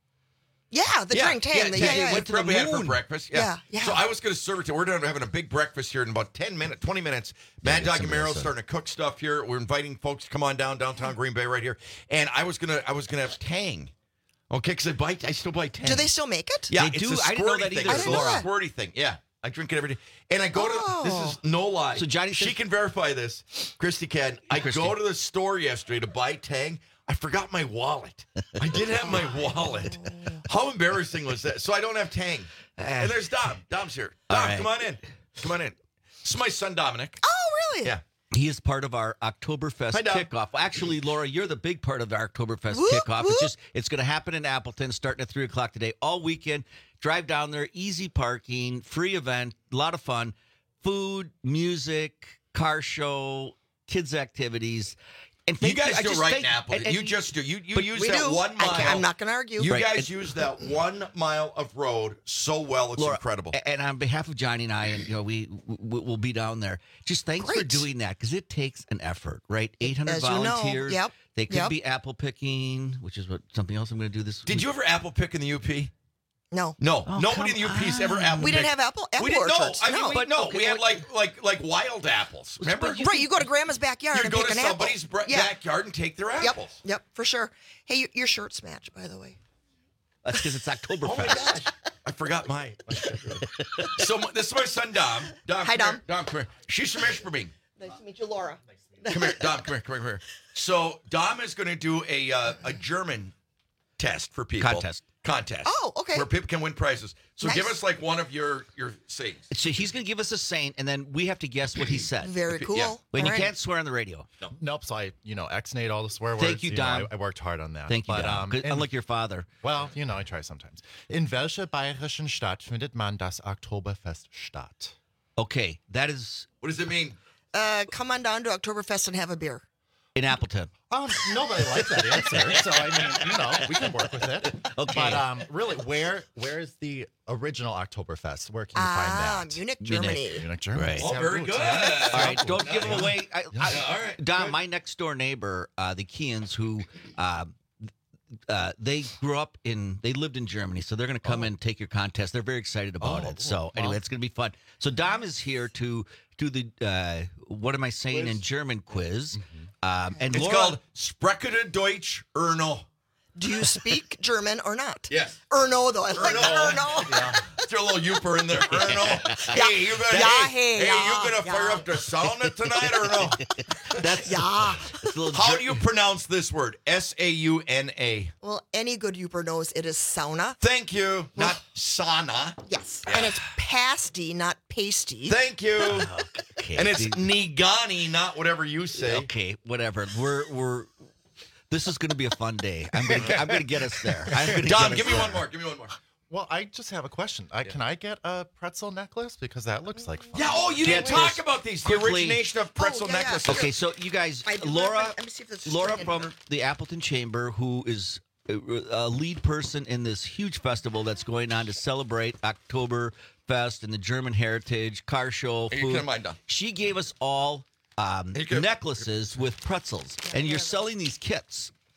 Yeah, the yeah, drink, Tang. Yeah, the, Tang. yeah, yeah, We yeah. probably had it for moon. breakfast. Yeah. Yeah, yeah. So I was going to serve it to, we're done having a big breakfast here in about ten minutes, twenty minutes. Mad Dog and somebody else Merrill's said. starting to cook stuff here. We're inviting folks to come on down downtown Green Bay right here. And I was going to, I was going to have Tang. Okay, because I buy, I still buy Tang. Do they still make it? Yeah, They it's do? a I didn't know squirty that thing. either, It's a Laura. little squirty thing. Yeah. I drink it every day. And I go Oh. to, this is no lie. So Johnny she said- can verify this. Christy can. I Christy. go to the store yesterday to buy Tang. I forgot my wallet. I did have my wallet. How embarrassing was that? So I don't have Tang. And there's Dom. Dom's here. Dom, All right. come on in. Come on in. This is my son, Dominic. Oh, really? Yeah. He is part of our Oktoberfest Hi, Dom. kickoff. Actually, Laura, you're the big part of the Oktoberfest Whoop, kickoff. whoop. It's just it's going to happen in Appleton, starting at three o'clock today, all weekend. Drive down there, easy parking, free event, a lot of fun, food, music, car show, kids activities. And You thank guys I do just right thank- in Appleton. and- and- you just do. You you but use We that do. one I mile. can't- I'm not going to argue. You Right. guys use that one mile of road so well. It's Laura, incredible. a- And on behalf of Johnny and I, and you know, we we- we'll be down there. Just thanks for Great. doing that because it takes an effort, right? eight hundred As you know, volunteers. yep, They could yep. be apple picking, which is what something else I'm going to do this. Did week. you ever apple pick in the U P? No. No, Oh, nobody in come the U P's ever on. apple. We didn't picked. have apple- apple We didn't know. orchards, I mean, no. we, But, no, okay, we had what- like like like wild apples. Remember? But you- Right, you go to grandma's backyard You and go pick to an apple. somebody's bra- Yeah. backyard and take their Yep, apples. yep, for sure. Hey, your, your shirts match, by the way. That's because it's Oktoberfest. Oh my gosh, I forgot my. So my- this is my son Dom. Dom, Hi, come Dom. Here. Dom, come here. She's from Ishpeming. Nice to meet you, Laura. Come here, Dom. Come here. Come here. Come here. So Dom is going to do a uh, a German test for people. Contest. Contest. Oh, okay. Where people can win prizes. So Nice. give us like one of your your sayings. So he's going to give us a saying, and then we have to guess what he said. Very If it- cool. yeah. When you All right. can't swear on the radio. Nope. So I, you know, exnate all the swear Thank words. you, know, Dom. I, I worked hard on that. Thank you, but, Dom. Um, Good- in- unlike your father. Well, you know, I try sometimes. In welcher bayerischen Stadt findet man das Oktoberfest statt? Okay, that is What does it mean? Uh, come on down to Oktoberfest and have a beer. in Appleton. Um, nobody liked that answer, so I mean, you know, we can work with it. Okay. But um, really, where where is the original Oktoberfest? Where can you Ah, find that? Munich, Munich. Germany. Munich, Germany. Right. Oh, Yeah, very roots, good. yeah. All right, don't give them away. I, I, Yeah, all right, Don, good. my next door neighbor, uh, the Keans, who uh, uh, they grew up in, they lived in Germany, so they're going to come in and take your contest. They're very excited about Oh, it. So well. anyway, it's going to be fun. So Dom is here to do the uh, what am I saying Quiz. in German quiz, um, and It's Laura, called Sprechende Deutsch Erno. Do you speak German or not? Yes. Erno, though. I like Erno. Erno. Throw a little youper in there, Erno. Yeah. Hey, you gonna, Yeah, hey, hey, hey, yeah, you gonna fire yeah. up the sauna tonight or no? that's Yeah. it's a little How Ger- do you pronounce this word? S A U N A. Well, any good Uber knows it is sauna. Thank you. Not sauna. Yes. And it's pasty, not pasty. Thank you. Okay, And it's see- Nigani, not whatever you say. Okay, whatever. We're we're. This is going to be a fun day. I'm going to I'm going to get us there. I'm gonna Dom, get give us me there. one more. Give me one more. Well, I just have a question. I, Can I get a pretzel necklace? Because that looks like fun. Yeah, oh, you Get didn't talk this about these. The quickly. origination of pretzel Oh, yeah, yeah. necklaces. Okay, so you guys, I do Laura, have- let me see if there's a Laura string in from here. the Appleton Chamber, who is a, a lead person in this huge festival that's going on to celebrate Oktoberfest and the German heritage, car show, Here, you food. can mine down. She gave us all um, Here you go. necklaces with pretzels, and you're selling these kits.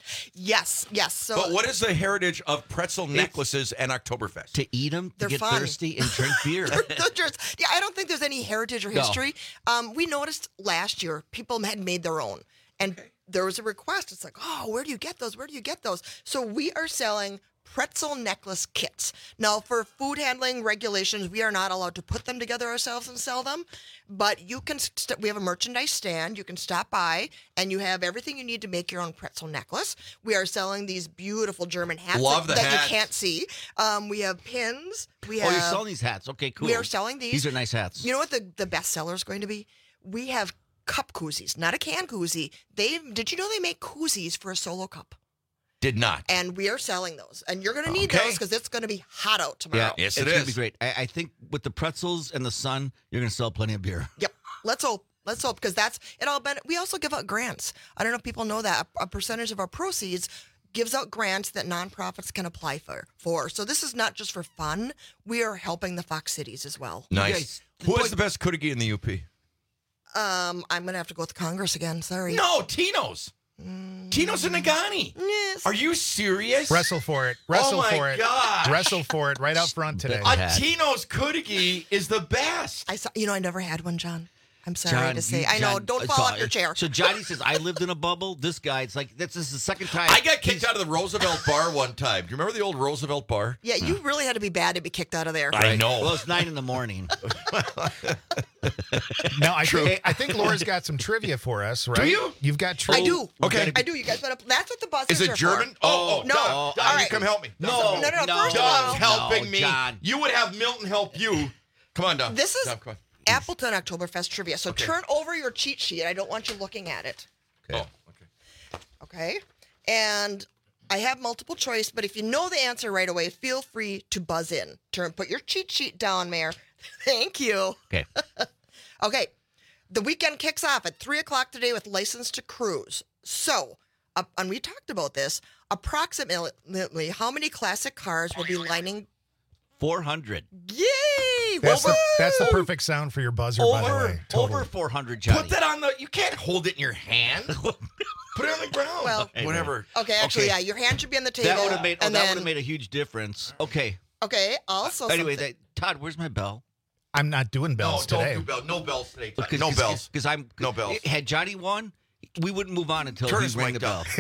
Yes, yes. So, but what is the heritage of pretzel necklaces and Oktoberfest? To eat them, to They're get fun. thirsty, and drink beer. They're- they're just- yeah, I don't think there's any heritage or No. history. Um, we noticed last year people had made their own, and there was a request. It's like, oh, where do you get those? Where do you get those? So we are selling pretzel necklace kits. Now, for food handling regulations, we are not allowed to put them together ourselves and sell them, but you can, st- we have a merchandise stand. You can stop by and you have everything you need to make your own pretzel necklace. We are selling these beautiful German hats Love that, the that hats. you can't see. Um, we have pins. We have, Oh, you're selling these hats. Okay, cool. We are selling these. These are nice hats. You know what the, the best seller is going to be? We have cup koozies, not a can koozie. They Did you know they make koozies for a solo cup? Did not. And we are selling those. And you're going to need Okay. those because it's going to be hot out tomorrow. Yeah, it's gonna be great. I, I think with the pretzels and the sun, you're gonna sell plenty of beer. Yep. Let's hope. Let's hope because that's it. All been. We also give out grants. I don't know if people know that a, a percentage of our proceeds gives out grants that nonprofits can apply for. For so this is not just for fun. We are helping the Fox Cities as well. Nice. Who is the best kudigi in the U P? Um, I'm going to have to go with Congress again. Sorry. No, Tino's. Tino's in Nagani. Yes. Are you serious? Wrestle for it. Wrestle oh my for it. gosh. Wrestle for it right out front today. A Tino's kudigi is the best. I saw. You know, I never had one, John. I'm sorry John, to say. you- I know. John, Don't uh, fall so- off your chair. So Johnny says, I lived in a bubble. This guy, it's like, this is the second time. I got kicked out of the Roosevelt bar one time. Do you remember the old Roosevelt bar? Yeah, you really had to be bad to be kicked out of there. I know. Well, it's nine in the morning. Now, I, True. think, I think Laura's got some trivia for us, right? you? You've got trivia. I do. Okay. I do. You guys better. That's what the buzzers Is are it German? for. Oh, oh, no. Doug, All Doug, you right. come help me. No, No, no, no, first of Doug's all- helping No, me. John. You would have Milton help you. Come on, Doug. This is Doug, come on. Appleton Oktoberfest trivia. So Okay. turn over your cheat sheet. I don't want you looking at it. Oh, okay. Okay. And I have multiple choice, but if you know the answer right away, feel free to buzz in. Turn, put your cheat sheet down, Mayor. Thank you. Okay. Okay. The weekend kicks off at three o'clock today with License to Cruise. So, uh, and we talked about this, approximately how many classic cars will be lining? four hundred. Yay! That's the, Woo! that's the perfect sound for your buzzer, by the way. Over, Totally. over four hundred, Johnny. Put that on the. You can't hold it in your hand. Put it on the ground. Well- whatever. Okay, actually, Okay. yeah, your hand should be on the table. That would have made. Oh, and that then- would have made a huge difference. Okay. Okay, also Anyway, something- that, Todd, where's my bell? I'm not doing No, bells don't today. do bells. No bells today. Todd. Because- no cause, bells. Because I'm No bells. Had Johnny won, we wouldn't move on until Turn he his rang mic the bell.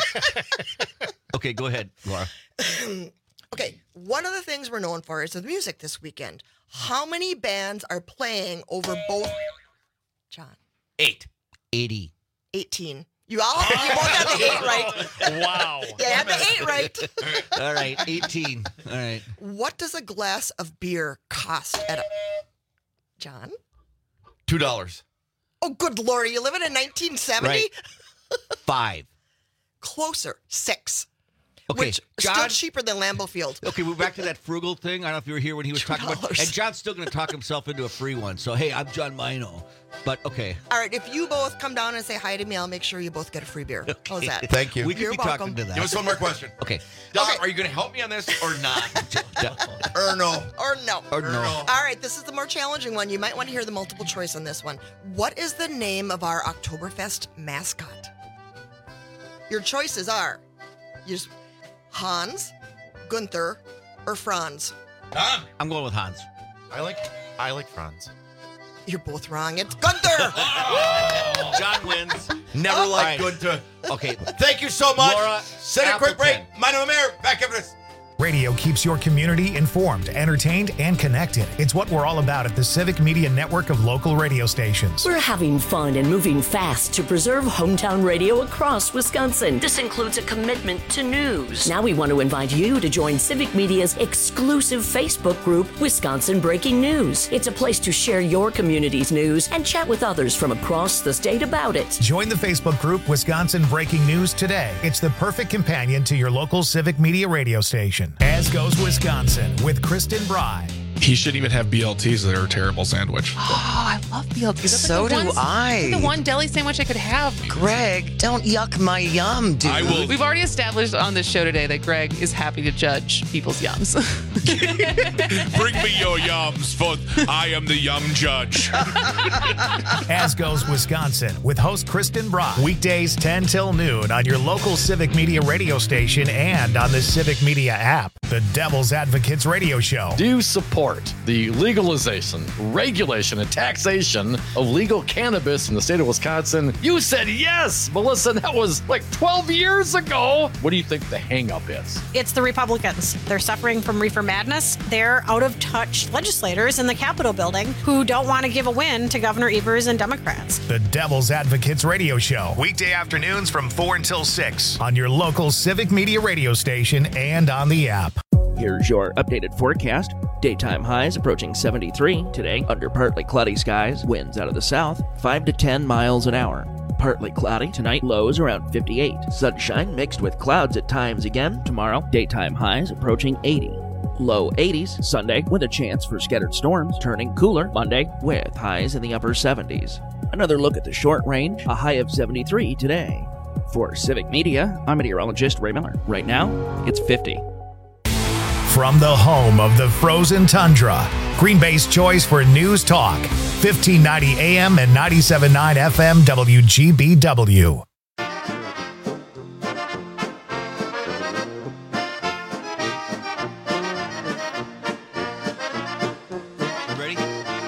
Okay, go ahead, Laura. Okay, one of the things we're known for is the music this weekend. How many bands are playing over both? John, Eight. eighty. eighteen. You all, you both had the eight right. Wow. You had the eight right. All right, eighteen. All right. What does a glass of beer cost at a... John? Two dollars. Oh, good Lord, are you living in nineteen seventy? Right. Five. Closer, six. Okay, Which John. still cheaper than Lambeau Field. Okay, we're back to that frugal thing. I don't know if you were here when he was talking about. two dollars. And John's still going to talk himself into a free one. So hey, I'm John Mino. But okay. All right, if you both come down and say hi to me, I'll make sure you both get a free beer. How's that? Thank you. We could You're be welcome. talking to that. Give us one more question. Okay. Doc, Okay. are you going to help me on this or not? or no? Or no. Or no. All right, this is the more challenging one. You might want to hear the multiple choice on this one. What is the name of our Oktoberfest mascot? Your choices are just Hans, Gunther, or Franz. Tom. I'm going with Hans. I like I like Franz. You're both wrong. It's Gunther. John wins. Never Oh. liked All good to. Okay. Thank you so much. Laura Send a quick break. Appleton. Mano Mayor, back after this. Radio keeps your community informed, entertained, and connected. It's what we're all about at the Civic Media Network of local radio stations. We're having fun and moving fast to preserve hometown radio across Wisconsin. This includes a commitment to news. Now we want to invite you to join Civic Media's exclusive Facebook group, Wisconsin Breaking News. It's a place to share your community's news and chat with others from across the state about it. Join the Facebook group Wisconsin Breaking News today. It's the perfect companion to your local Civic Media radio station. As goes Wisconsin with Kristen Bry. He should even have B L Ts. They're a terrible sandwich. Oh, I love B L Ts. That's So like the do one, I. The one deli sandwich I could have. Greg, don't yuck my yum, dude. I will. We've already established on this show today that Greg is happy to judge people's yums. Bring me your yums, for I am the yum judge. As goes Wisconsin with host Kristen Brock. Weekdays ten till noon on your local Civic Media radio station and on the Civic Media app. The Devil's Advocates Radio Show. Do you support the legalization, regulation, and taxation of legal cannabis in the state of Wisconsin? You said yes, Melissa. That was like twelve years ago. What do you think the hang-up is? It's the Republicans. They're suffering from reefer madness. They're out-of-touch legislators in the Capitol building who don't want to give a win to Governor Evers and Democrats. The Devil's Advocates Radio Show. Weekday afternoons from four until six on your local Civic Media radio station and on the app. Here's your updated forecast. Daytime highs approaching seventy-three today under partly cloudy skies. Winds out of the south, five to ten miles an hour. Partly cloudy tonight, lows around fifty-eight. Sunshine mixed with clouds at times again tomorrow. Daytime highs approaching eighty. Low eighties Sunday with a chance for scattered storms. Turning cooler Monday with highs in the upper seventies. Another look at the short range, a high of seventy-three today. For Civic Media, I'm meteorologist Ray Miller. Right now, it's fifty. From the home of the frozen tundra, Green Bay's choice for news talk, fifteen ninety A M and ninety-seven point nine F M W G B W. Ready?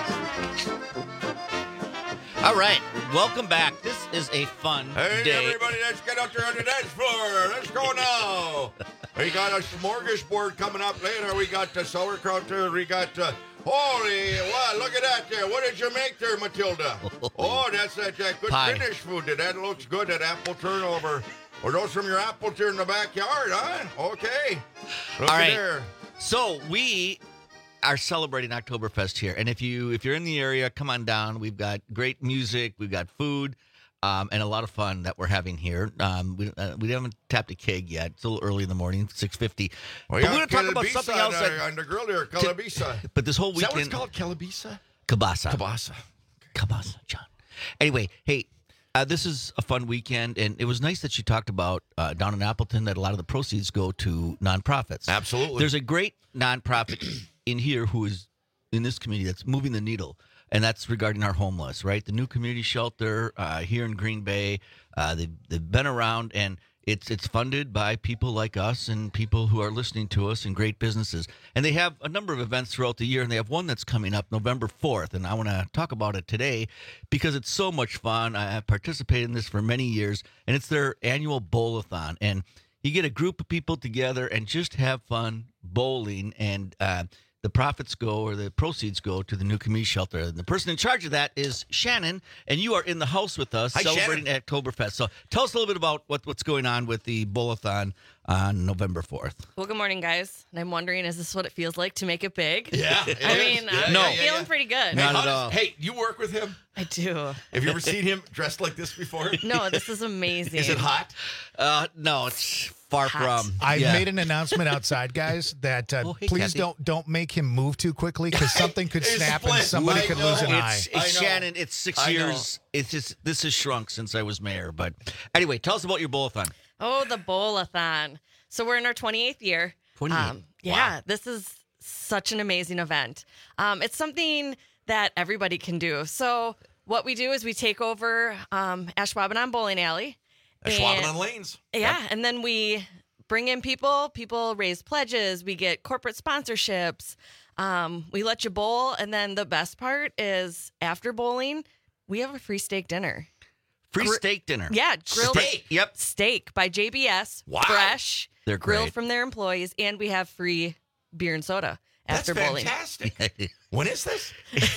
All right, welcome back. This is a fun Hey, day. everybody, let's get out there on the dance floor. Let's go now. We got a smorgasbord coming up later. We got the sauerkraut there. We got, uh, holy, wow, look at that there. What did you make there, Matilda? Oh, that's that, that good Pie. Finnish food. That looks good, that apple turnover. Were those from your apple tree in the backyard, huh? Okay. Look All at right. there. So we are celebrating Oktoberfest here, and if you if you're in the area, come on down. We've got great music, we've got food, um, and a lot of fun that we're having here. Um, we uh, we haven't tapped a keg yet. It's a little early in the morning, six fifty. Well, But yeah, we're going to talk about Kalabisa something else. on, That, uh, on the grill there, Kalabisa. but this whole Is that weekend, what it's called, Kalabisa? Kabasa. Kabasa. Kabasa, John. Anyway, hey, uh, this is a fun weekend, and it was nice that you talked about uh, down in Appleton that a lot of the proceeds go to nonprofits. Absolutely. There's a great nonprofit in here who is in this community that's moving the needle, and that's regarding our homeless, right? The new community shelter uh, here in Green Bay. Uh, they've, they've been around, and it's it's funded by people like us and people who are listening to us and great businesses. And they have a number of events throughout the year, and they have one that's coming up November fourth, and I want to talk about it today because it's so much fun. I have participated in this for many years, and it's their annual bowl-a-thon. And you get a group of people together and just have fun bowling, and uh, the profits go or the proceeds go to the new community shelter. And the person in charge of that is Shannon, and you are in the house with us Hi, celebrating Shannon. Oktoberfest. So tell us a little bit about what, what's going on with the bowl-a-thon on November fourth. Well, good morning, guys. And I'm wondering, is this what it feels like to make it big? Yeah, it I is. mean, Yeah, I'm No. feeling yeah, yeah. pretty good. Not Hey, at how does- all. Hey, you work with him? I do. Have you ever seen him dressed like this before? No, this is amazing. Is it hot? Uh, no, it's far Hot. from. I yeah. made an announcement outside, guys, that uh, Oh, hey, please Kathy. don't don't make him move too quickly because something could It's snap and split. somebody I could know. lose an eye. It's, it's I know. Shannon. It's six I know. years. It's just this has shrunk since I was mayor. But anyway, tell us about your bowl-a-thon. Oh, the bowl-a-thon. So we're in our twenty-eighth year. twenty-eight. Um, yeah, this is such an amazing event. Um, it's something that everybody can do. So what we do is we take over um, Ashwaubenon Bowling Alley. Ashwaubenon and- Lanes. Yeah, and then we bring in people. People raise pledges. We get corporate sponsorships. Um, we let you bowl, and then the best part is after bowling, we have a free steak dinner. Free Gr- steak dinner. Yeah, grilled Steak. Yep. steak by J B S, Wow. fresh, They're grilled great. from their employees, and we have free beer and soda That's after bowling. fantastic. When is this?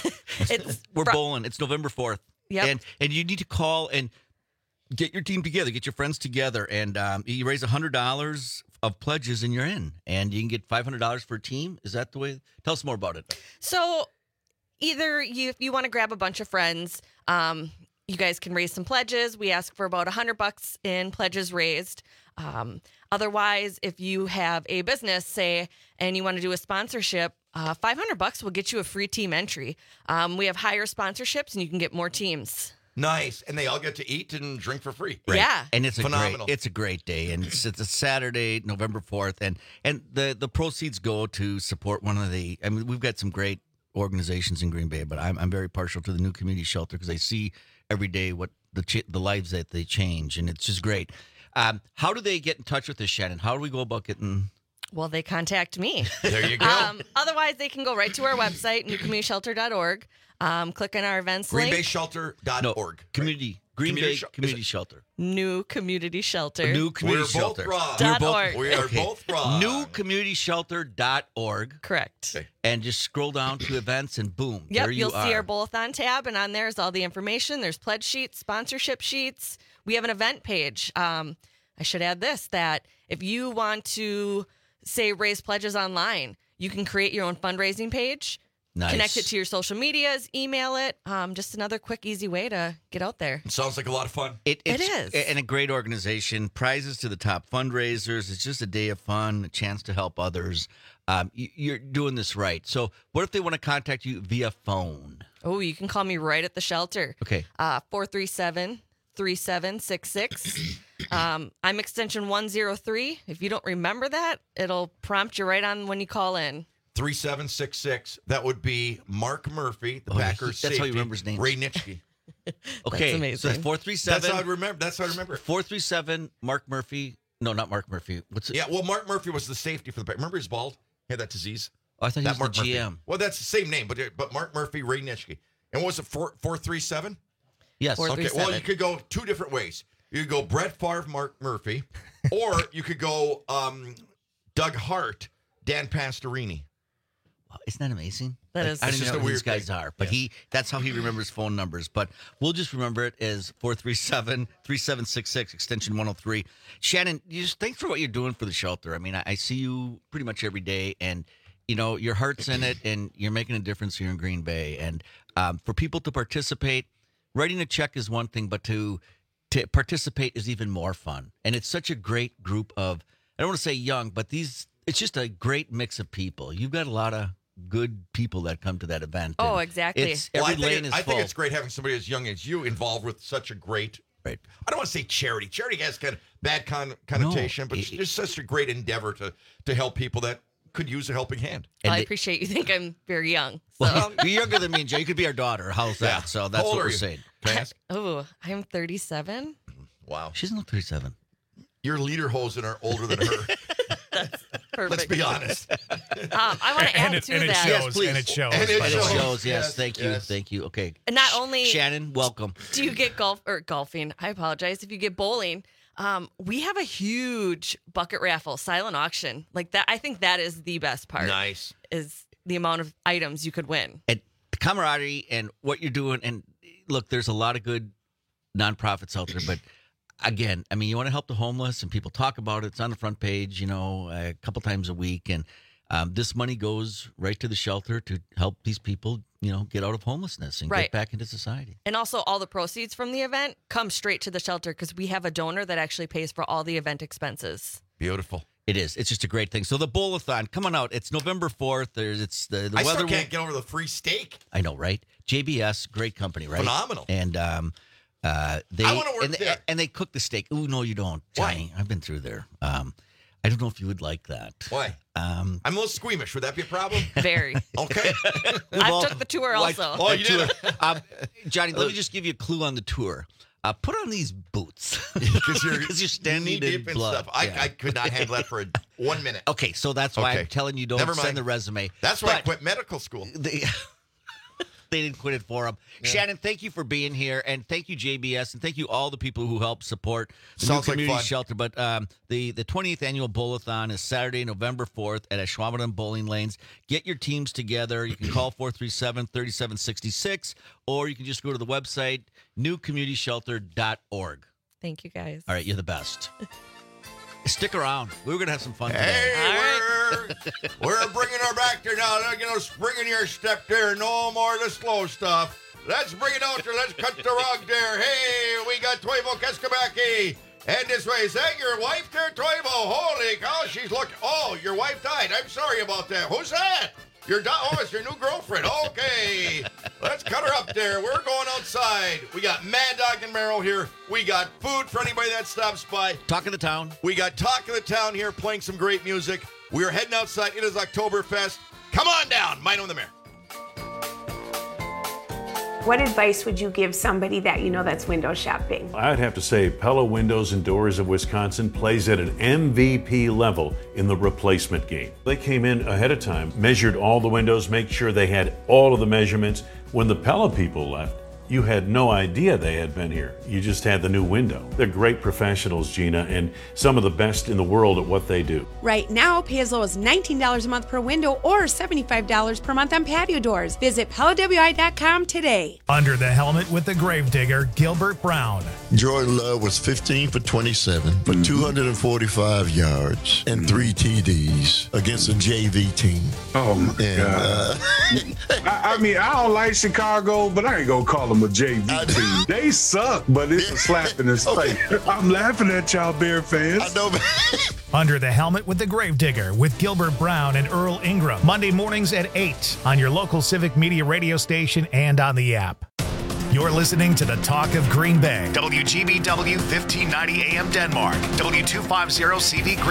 It's We're fr- bowling. It's November fourth. Yep. And and you need to call and get your team together, get your friends together, and um, you raise one hundred dollars of pledges and you're in. And you can get five hundred dollars for a team. Is that the way? Tell us more about it. So either you if you want to grab a bunch of friends, um, you guys can raise some pledges. We ask for about one hundred bucks in pledges raised. Um, otherwise, if you have a business, say, and you want to do a sponsorship, uh, five hundred bucks will get you a free team entry. Um, we have higher sponsorships, and you can get more teams. Nice, and they all get to eat and drink for free. Right. Yeah, and it's a Phenomenal. great, it's a great day, and it's, it's a Saturday, November fourth, and and the the proceeds go to support one of the. I mean, we've got some great organizations in Green Bay, but I'm I'm very partial to the New Community Shelter because I see every day what the ch- the lives that they change, and it's just great. Um, how do they get in touch with us, Shannon? How do we go about getting? Well, they contact me. There you go. Um, otherwise, they can go right to our website, new community shelter dot org. Um, click on our events green link. bay shelter dot org. No, community. Green Community Bay Shel- Community Shelter. New Community Shelter. New Community We're Shelter. both wrong. Dot We're both- org. We are Okay. both wrong. new community shelter dot org. Correct. Okay. And just scroll down to events and boom, Yep, there you you'll are. see our Bowl-a-thon tab, and on there is all the information. There's pledge sheets, sponsorship sheets. We have an event page. Um, I should add this, that if you want to, say, raise pledges online, you can create your own fundraising page, Nice. connect it to your social medias, email it. Um, just another quick, easy way to get out there. Sounds like a lot of fun. It, It it's, is. And a great organization. Prizes to the top fundraisers. It's just a day of fun, a chance to help others. Um, you, you're doing this right. So, what if they want to contact you via phone? Oh, you can call me right at the shelter. Okay. Uh, four three seven, three seven six six. Um, I'm extension one oh three. If you don't remember that, it'll prompt you right on when you call in. three seven six six. That would be Mark Murphy, the Oh, Packers he- that's how safety. you remember his name. Ray Nitschke. Okay. amazing. So, that's four three seven. That's how I remember. That's how I remember it. four three seven, Mark Murphy. No, not Mark Murphy. What's it? Yeah, well, Mark Murphy was the safety for the Packers. Remember he's bald? He had that disease. Oh, I thought he that was Mark the G M. Murphy. Well, that's the same name, but but Mark Murphy, Ray Nitschke. And what was it, four four three seven? Yes. Four- Okay. Well, you could go two different ways. You could go Brett Favre, Mark Murphy, or you could go um, Doug Hart, Dan Pastorini. Wow, isn't that amazing? That Like, is- I It's don't just know a who these weird guys thing. are, but Yeah. he that's how he remembers phone numbers. But we'll just remember it as four three seven, three seven six six, extension one oh three. Shannon, you just thanks for what you're doing for the shelter. I mean, I, I see you pretty much every day, and you know your heart's in it, and you're making a difference here in Green Bay. And um, for people to participate, writing a check is one thing, but to to participate is even more fun. And it's such a great group of, I don't want to say young, but these, it's just a great mix of people. You've got a lot of good people that come to that event. Oh, and exactly. It's, Well, every I, think lane it- is I full. think it's great having somebody as young as you involved with such a great. Right. I don't want to say charity. Charity has kind of bad con- connotation, but it- it's just such a great endeavor to to help people that could use a helping hand. And I they- appreciate you think I'm very young. So. Well, you're younger than me and Jay. You could be our daughter. How's that? Yeah. So How that's old what are we're you? saying. Can I ask? Oh, I'm thirty-seven. Wow. She's not thirty-seven. Your leaderhosen are older than her. Perfect. Let's be honest. Um, I want to And add it- to and it that. shows. Yes, please. And it shows. And it by the It way. shows. shows. Yes. Yes, Thank you. yes. Thank you. Okay. And not only Shannon, welcome. do you get golf or golfing, I apologize. If you get bowling, um, we have a huge bucket raffle, silent auction. Like that, I think that is the best part. Nice. Is the amount of items you could win. And the camaraderie and what you're doing. And look, there's a lot of good nonprofits out there, but again, I mean, you want to help the homeless, and people talk about it. It's on the front page, you know, a couple times a week, and um, this money goes right to the shelter to help these people, you know, get out of homelessness and Right. get back into society. And also, all the proceeds from the event come straight to the shelter because we have a donor that actually pays for all the event expenses. Beautiful. It is. It's just a great thing. So the Bowl-a-thon, come on out. It's November fourth. There's it's the, the I weather. still can't will- get over the free steak. I know, right? J B S, great company, right? Phenomenal. And um, uh, they I wanna work and, they- there. and they cook the steak. Oh no, you don't, Johnny. I've been through there. Um, I don't know if you would like that. Why? Um, I'm a little squeamish. Would that be a problem? Very. Okay. I took the tour Like- also. Oh, you did? um, Johnny, let me just give you a clue on the tour. Uh, put on these boots Because you're, because you're standing knee in deep in blood. stuff. I, Yeah. I could not handle that for a, one minute. Okay, so that's why Okay. I'm telling you don't Never send mind. the resume. That's why I But quit medical school. They, they didn't quit it for him. Shannon, thank you for being here, and thank you, J B S, and thank you all the people who help support the Sounds new like community fun. shelter. But um, the the twentieth annual Bowl-a-thon is Saturday, November fourth at Ashwaubenon Bowling Lanes. Get your teams together. You can call four three seven, three seven six six, or you can just go to the website new community shelter dot org. Thank you, guys. All right, you're the best. Stick around. We're going to have some fun today. Hey, we're, we're bringing her back there now. You know, spring in your step there. No more of the slow stuff. Let's bring it out there. Let's cut the rug there. Hey, we got Toivo Keskabaki. And this way, is that your wife there, Toivo? Holy cow, she's looking. Oh, your wife died. I'm sorry about that. Who's that? Your do- Oh, it's your new girlfriend. Okay. Let's cut her up there. We're going outside. We got Mad Dog and Merrill here. We got food for anybody that stops by. Talk of the town. We got Talk of the Town here playing some great music. We are heading outside. It is Oktoberfest. Come on down. Mine on the Mayor. What advice would you give somebody that you know that's window shopping? I'd have to say Pella Windows and Doors of Wisconsin plays at an M V P level in the replacement game. They came in ahead of time, measured all the windows, make sure they had all of the measurements. When the Pella people left, you had no idea they had been here. You just had the new window. They're great professionals, Gina, and some of the best in the world at what they do. Right now, pay as low as nineteen dollars a month per window or seventy-five dollars per month on patio doors. Visit Pella W I dot com today. Under the helmet with the Gravedigger, Gilbert Brown. Jordan Love was fifteen for twenty-seven for Mm-hmm. two hundred forty-five yards and three T Ds against a J V team. Oh, my And, God. I, I mean, I don't like Chicago, but I ain't going to call them a J V team. They suck, but it's a slap in his face. I'm laughing at y'all Bear fans. I know, man. Under the helmet with the Gravedigger with Gilbert Brown and Earl Ingram. Monday mornings at eight on your local Civic Media radio station and on the app. You're listening to the Talk of Green Bay. W G B W fifteen ninety A M Denmark. W two fifty C V Green